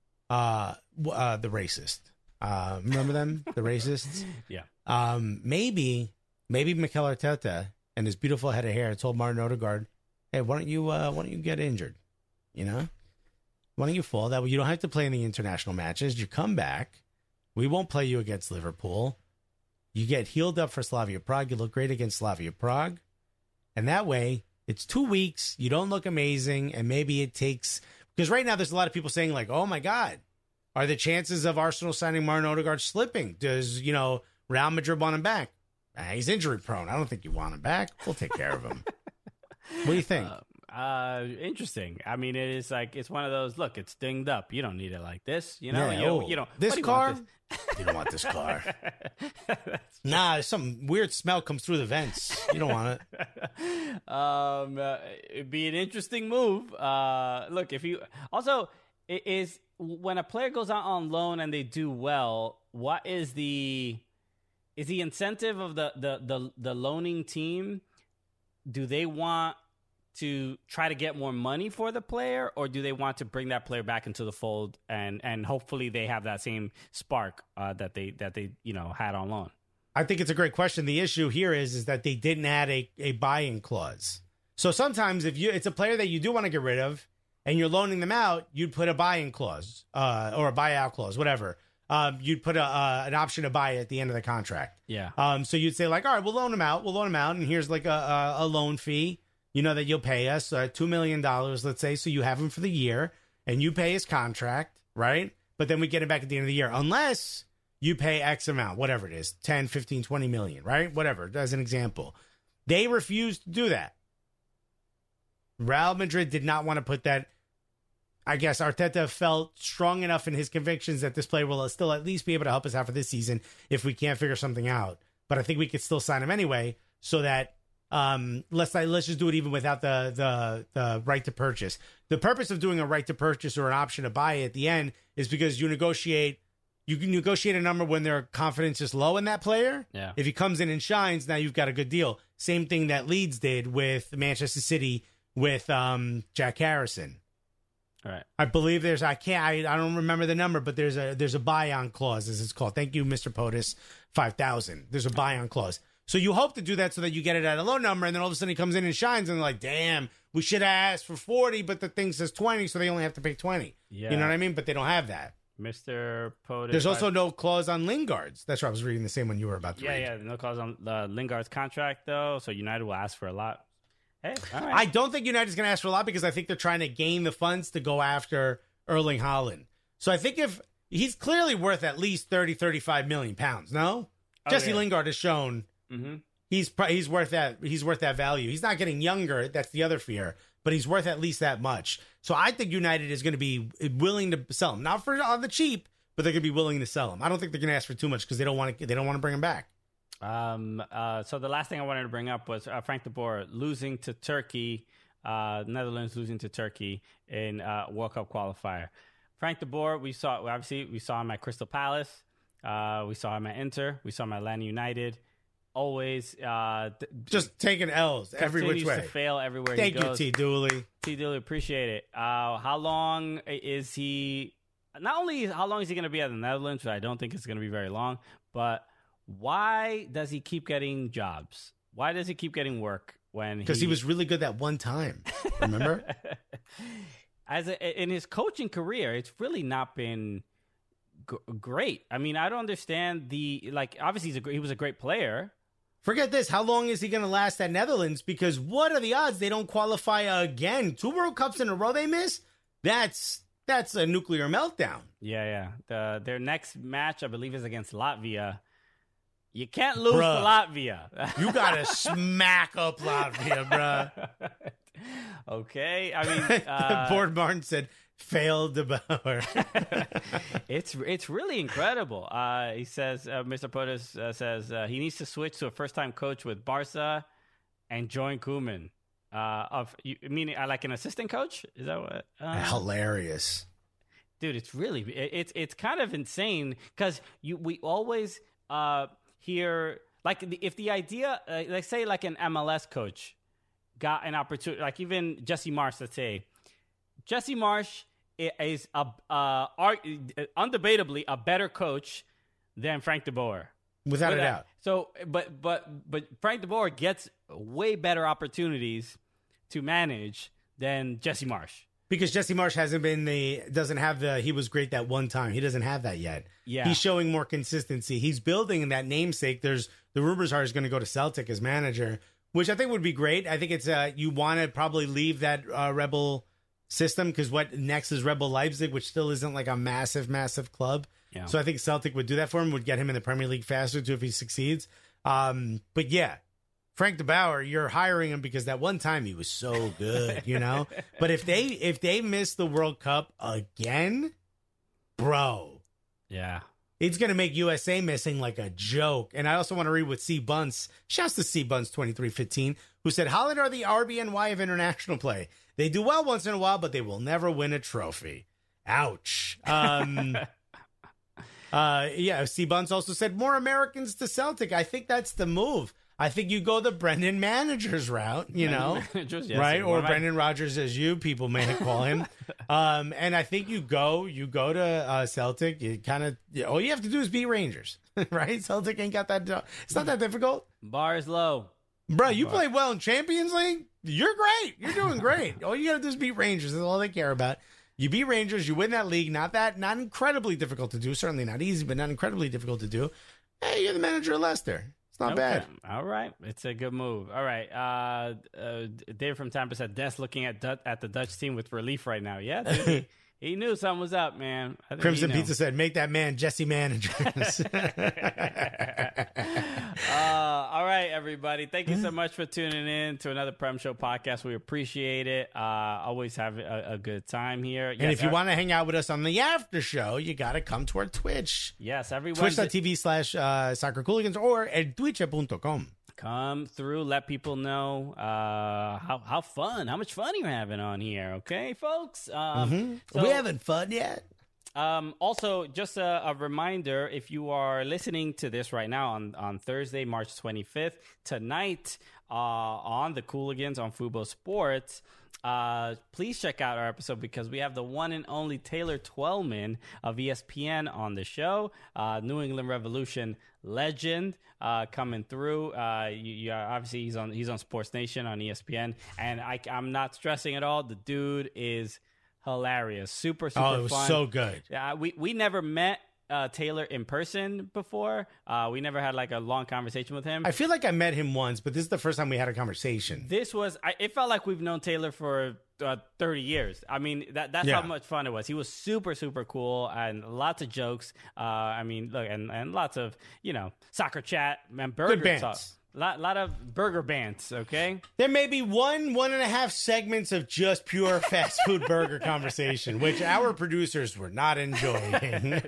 Uh, w- uh, the racist. Uh, remember them? The racists? Yeah. Um, maybe, maybe Mikel Arteta and his beautiful head of hair told Martin Odegaard, "Hey, why don't you, uh, why don't you get injured? You know, Why don't you fall? That way you don't have to play in the international matches. You come back. We won't play you against Liverpool. You get healed up for Slavia Prague. You look great against Slavia Prague. And that way, it's two weeks. You don't look amazing. And maybe it takes... Because right now, there's a lot of people saying, like, oh, my God, are the chances of Arsenal signing Martin Odegaard slipping? Does, you know, Real Madrid want him back? Ah, he's injury prone. I don't think you want him back. We'll take care of him. What do you think? Uh, uh, interesting. I mean, it is like, it's one of those, look, it's dinged up. You don't need it like this. You know, Yeah, you, oh, you know, this what do you car? want You don't want this car. Nah, some weird smell comes through the vents. You don't want it. um, uh, it'd be an interesting move. Uh, look, if you also it is when a player goes out on loan and they do well, what is the is the incentive of the the the, the loaning team? Do they want to try to get more money for the player, or do they want to bring that player back into the fold and and hopefully they have that same spark uh, that they that they you know had on loan? I think it's a great question. The issue here is is that they didn't add a, a buy-in clause. So sometimes if you it's a player that you do want to get rid of and you're loaning them out, you'd put a buy-in clause uh, or a buyout clause, whatever. Um, you'd put a, uh, an option to buy at the end of the contract. Yeah. Um, so you'd say like, all right, we'll loan them out. We'll loan them out, and here's like a, a, a loan fee. You know that you'll pay us uh, two million dollars, let's say, so you have him for the year, and you pay his contract, right? But then we get him back at the end of the year, unless you pay X amount, whatever it is, ten, fifteen, twenty million, right? Whatever, as an example. They refused to do that. Real Madrid did not want to put that. I guess Arteta felt strong enough in his convictions that this player will still at least be able to help us out for this season if we can't figure something out. But I think we could still sign him anyway, so that Um, let's let's just do it even without the, the the right to purchase. The purpose of doing a right to purchase or an option to buy at the end is because you negotiate you can negotiate a number when their confidence is low in that player. Yeah. If he comes in and shines, now you've got a good deal. Same thing that Leeds did with Manchester City with um, Jack Harrison. All right. I believe there's I can't I, I don't remember the number, but there's a there's a buy-on clause, as it's called. Thank you, Mister POTUS, five thousand. There's a buy-on clause. So you hope to do that so that you get it at a low number, and then all of a sudden he comes in and shines, and they're like, damn, we should have asked for forty, but the thing says twenty, so they only have to pay twenty. Yeah. You know what I mean? But they don't have that. Mister POTUS. There's also no clause on Lingard's. That's right. I was reading the same one you were about to Yeah, read. yeah. No clause on uh, Lingard's contract, though, so United will ask for a lot. Hey, all right. I don't think United's going to ask for a lot because I think they're trying to gain the funds to go after Erling Haaland. So I think if he's clearly worth at least thirty, thirty-five million pounds, no? Oh, Jesse yeah. Lingard has shown Mm-hmm. he's pr- he's worth that he's worth that value. He's not getting younger. That's the other fear, but he's worth at least that much. So I think United is going to be willing to sell him, not for on the cheap, but they're going to be willing to sell him. I don't think they're going to ask for too much because they don't want to. They don't want to bring him back. Um, uh, so the last thing I wanted to bring up was uh, Frank de Boer losing to Turkey, uh, Netherlands losing to Turkey in uh, World Cup qualifier. Frank de Boer, we saw obviously we saw him at Crystal Palace, uh, we saw him at Inter, we saw him at Atlanta United. Always, uh, th- Just taking L's every which continues way. to fail everywhere Thank he you, goes. T. Dooley. T. Dooley, appreciate it. Uh, how long is he? Not only how long is he going to be at the Netherlands, which I don't think it's going to be very long, but why does he keep getting jobs? Why does he keep getting work when Because he was really good that one time. Remember? As a, in his coaching career, it's really not been g- great. I mean, I don't understand the like. Obviously, he's a, gr- he was a great player. Forget this. How long is he going to last at Netherlands? Because what are the odds they don't qualify again? Two World Cups in a row they miss? That's that's a nuclear meltdown. Yeah, yeah. The, their next match, I believe, is against Latvia. You can't lose Bruh. to Latvia. You got to smack up Latvia, bruh. Okay. I mean, uh, Board Martin said, failed de Boer. it's it's really incredible. Uh, he says, uh, Mister POTUS uh, says uh, he needs to switch to a first-time coach with Barca and join Koeman. Uh, of you meaning uh, like an assistant coach? Is that what? Uh, Hilarious. Dude, it's really it, it's it's kind of insane because you we always uh, hear like the, if the idea, uh, let's say like an M L S coach got an opportunity, like even Jesse Marsh, let's say Jesse Marsh is a uh, are, undebatably a better coach than Frank de Boer. Without a But, uh, doubt. So, but but but Frank de Boer gets way better opportunities to manage than Jesse Marsh. because Jesse Marsh hasn't been the doesn't have the he was great that one time. He doesn't have that yet. Yeah. He's showing more consistency. He's building that namesake. There's the rumors are he's going to go to Celtic as manager, which I think would be great. I think it's uh you want to probably leave that uh, Rebel system because what next is Rebel Leipzig, which still isn't like a massive, massive club. Yeah. So I think Celtic would do that for him, would get him in the Premier League faster too if he succeeds. Um, but yeah, Frank de Boer, you're hiring him because that one time he was so good, you know. But if they if they miss the World Cup again, bro, Yeah. it's going to make U S A missing like a joke. And I also want to read what C. Bunce, shouts to C. Bunce twenty-three fifteen, who said, Holland are the R B N Y of international play. They do well once in a while, but they will never win a trophy. Ouch. Um, uh, yeah, C. Bunce also said, more Americans to Celtic. I think that's the move. I think you go the Brendan Managers route, you know, Managers, yes. right? What Or am I- Brendan Rodgers, as you people may call him. um, and I think you go, you go to uh, Celtic. You kind of, all you have to do is beat Rangers, right? Celtic ain't got that. It's not that difficult, Bar is low. bro. You play well in Champions League. You're great. You're doing great. All you got to do is beat Rangers. That's all they care about. You beat Rangers. You win that league. Not that, not incredibly difficult to do. Certainly not easy, but not incredibly difficult to do. Hey, you're the manager of Leicester. It's not Okay. bad. All right. It's a good move. All right. Uh, uh, Dave from Tampa said, Des looking at Du- at the Dutch team with relief right now. Yeah, dude, he, he knew something was up, man. I think Crimson he knew. Pizza said, make that man Jesse manager. Uh, all right, everybody. Thank you so much for tuning in to another Prem Show podcast. We appreciate it. Uh, always have a, a good time here. And if you want to hang out with us on the after show, you got to come to our Twitch. yes, every Wednesday, Twitch.tv slash uh, Soccer Cooligans or at twitch dot com. come through. Let people know uh, how how fun, how much fun you're having on here. Okay, folks. Um, so- we having fun yet? Um, also, just a, a reminder, if you are listening to this right now on, on Thursday, March twenty-fifth, tonight uh, on the Cooligans on Fubo Sports, uh, please check out our episode because we have the one and only Taylor Twellman of E S P N on the show, uh, New England Revolution legend uh, coming through. Uh, you, you are, obviously, he's on he's on Sports Nation on E S P N, and I, I'm not stressing at all. The dude is hilarious, super super Oh, it was fun. so good. Yeah, we we never met uh, Taylor in person before. Uh, we never had like a long conversation with him. I feel like I met him once, but this is the first time we had a conversation. This was I, it felt like we've known Taylor for uh, thirty years. I mean, that that's Yeah. how much fun it was. He was super super cool and lots of jokes. Uh, I mean, look, and and lots of, you know, soccer chat and burger Good bands. talk. Lot, lot of burger bands, okay? There may be one, one and a half segments of just pure fast food burger conversation, which our producers were not enjoying.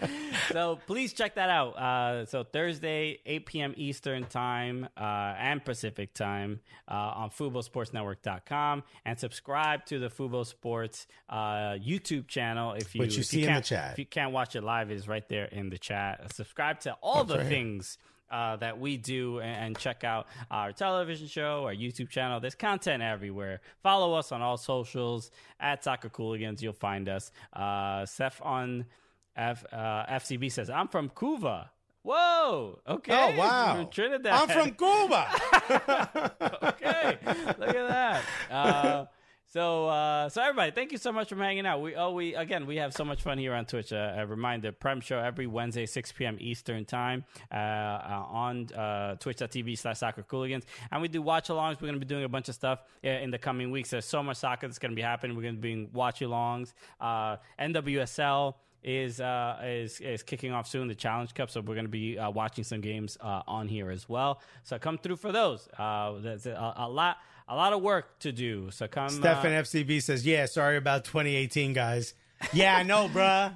So please check that out. Uh, so Thursday, eight p.m. Eastern time uh, and Pacific time uh, on Fubo Sports Network dot com, and subscribe to the Fubo Sports uh, YouTube channel. If you, Which you if see in the can't- chat. If you can't watch it live, it is right there in the chat. Subscribe to all the right. things Uh, that we do, and, and check out our television show, our YouTube channel. There's content everywhere. Follow us on all socials at Soccer Cooligans. You'll find us. Uh, Seth on F, uh, F C B says, I'm from Cuba. Whoa. Okay. Oh, wow. From Trinidad. I'm from Cuba. Okay. Look at that. Uh, So, uh, so everybody, thank you so much for hanging out. We, oh, we again, we have so much fun here on Twitch. Uh, a reminder: Prem Show every Wednesday, six p.m. Eastern time, uh, uh, on uh, twitch.tv slash Soccer Cooligans, and we do watch-alongs. We're going to be doing a bunch of stuff uh, in the coming weeks. There's so much soccer that's going to be happening. We're going to be doing watch-alongs. Uh, N W S L is uh, is is kicking off soon, the Challenge Cup. So we're going to be uh, watching some games uh, on here as well. So come through for those. Uh, there's a, a lot. A lot of work to do. So come. Stefan uh, F C B says, yeah, sorry about twenty eighteen, guys. Yeah, I know, bruh.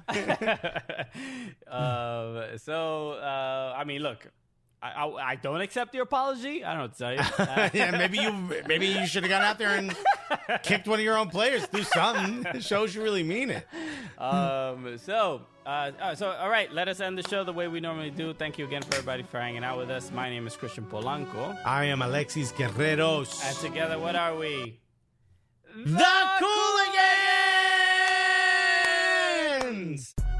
uh, so, uh, I mean, look, I, I, I don't accept your apology. I don't know what to tell you. Uh, Yeah, maybe you maybe you should have gone out there and kicked one of your own players. Do something. It shows you really mean it. um, so, uh, uh, so, all right, let us end the show the way we normally do. Thank you again for everybody for hanging out with us. My name is Christian Polanco. I am Alexis Guerreros. And together, what are we? The Cooligans!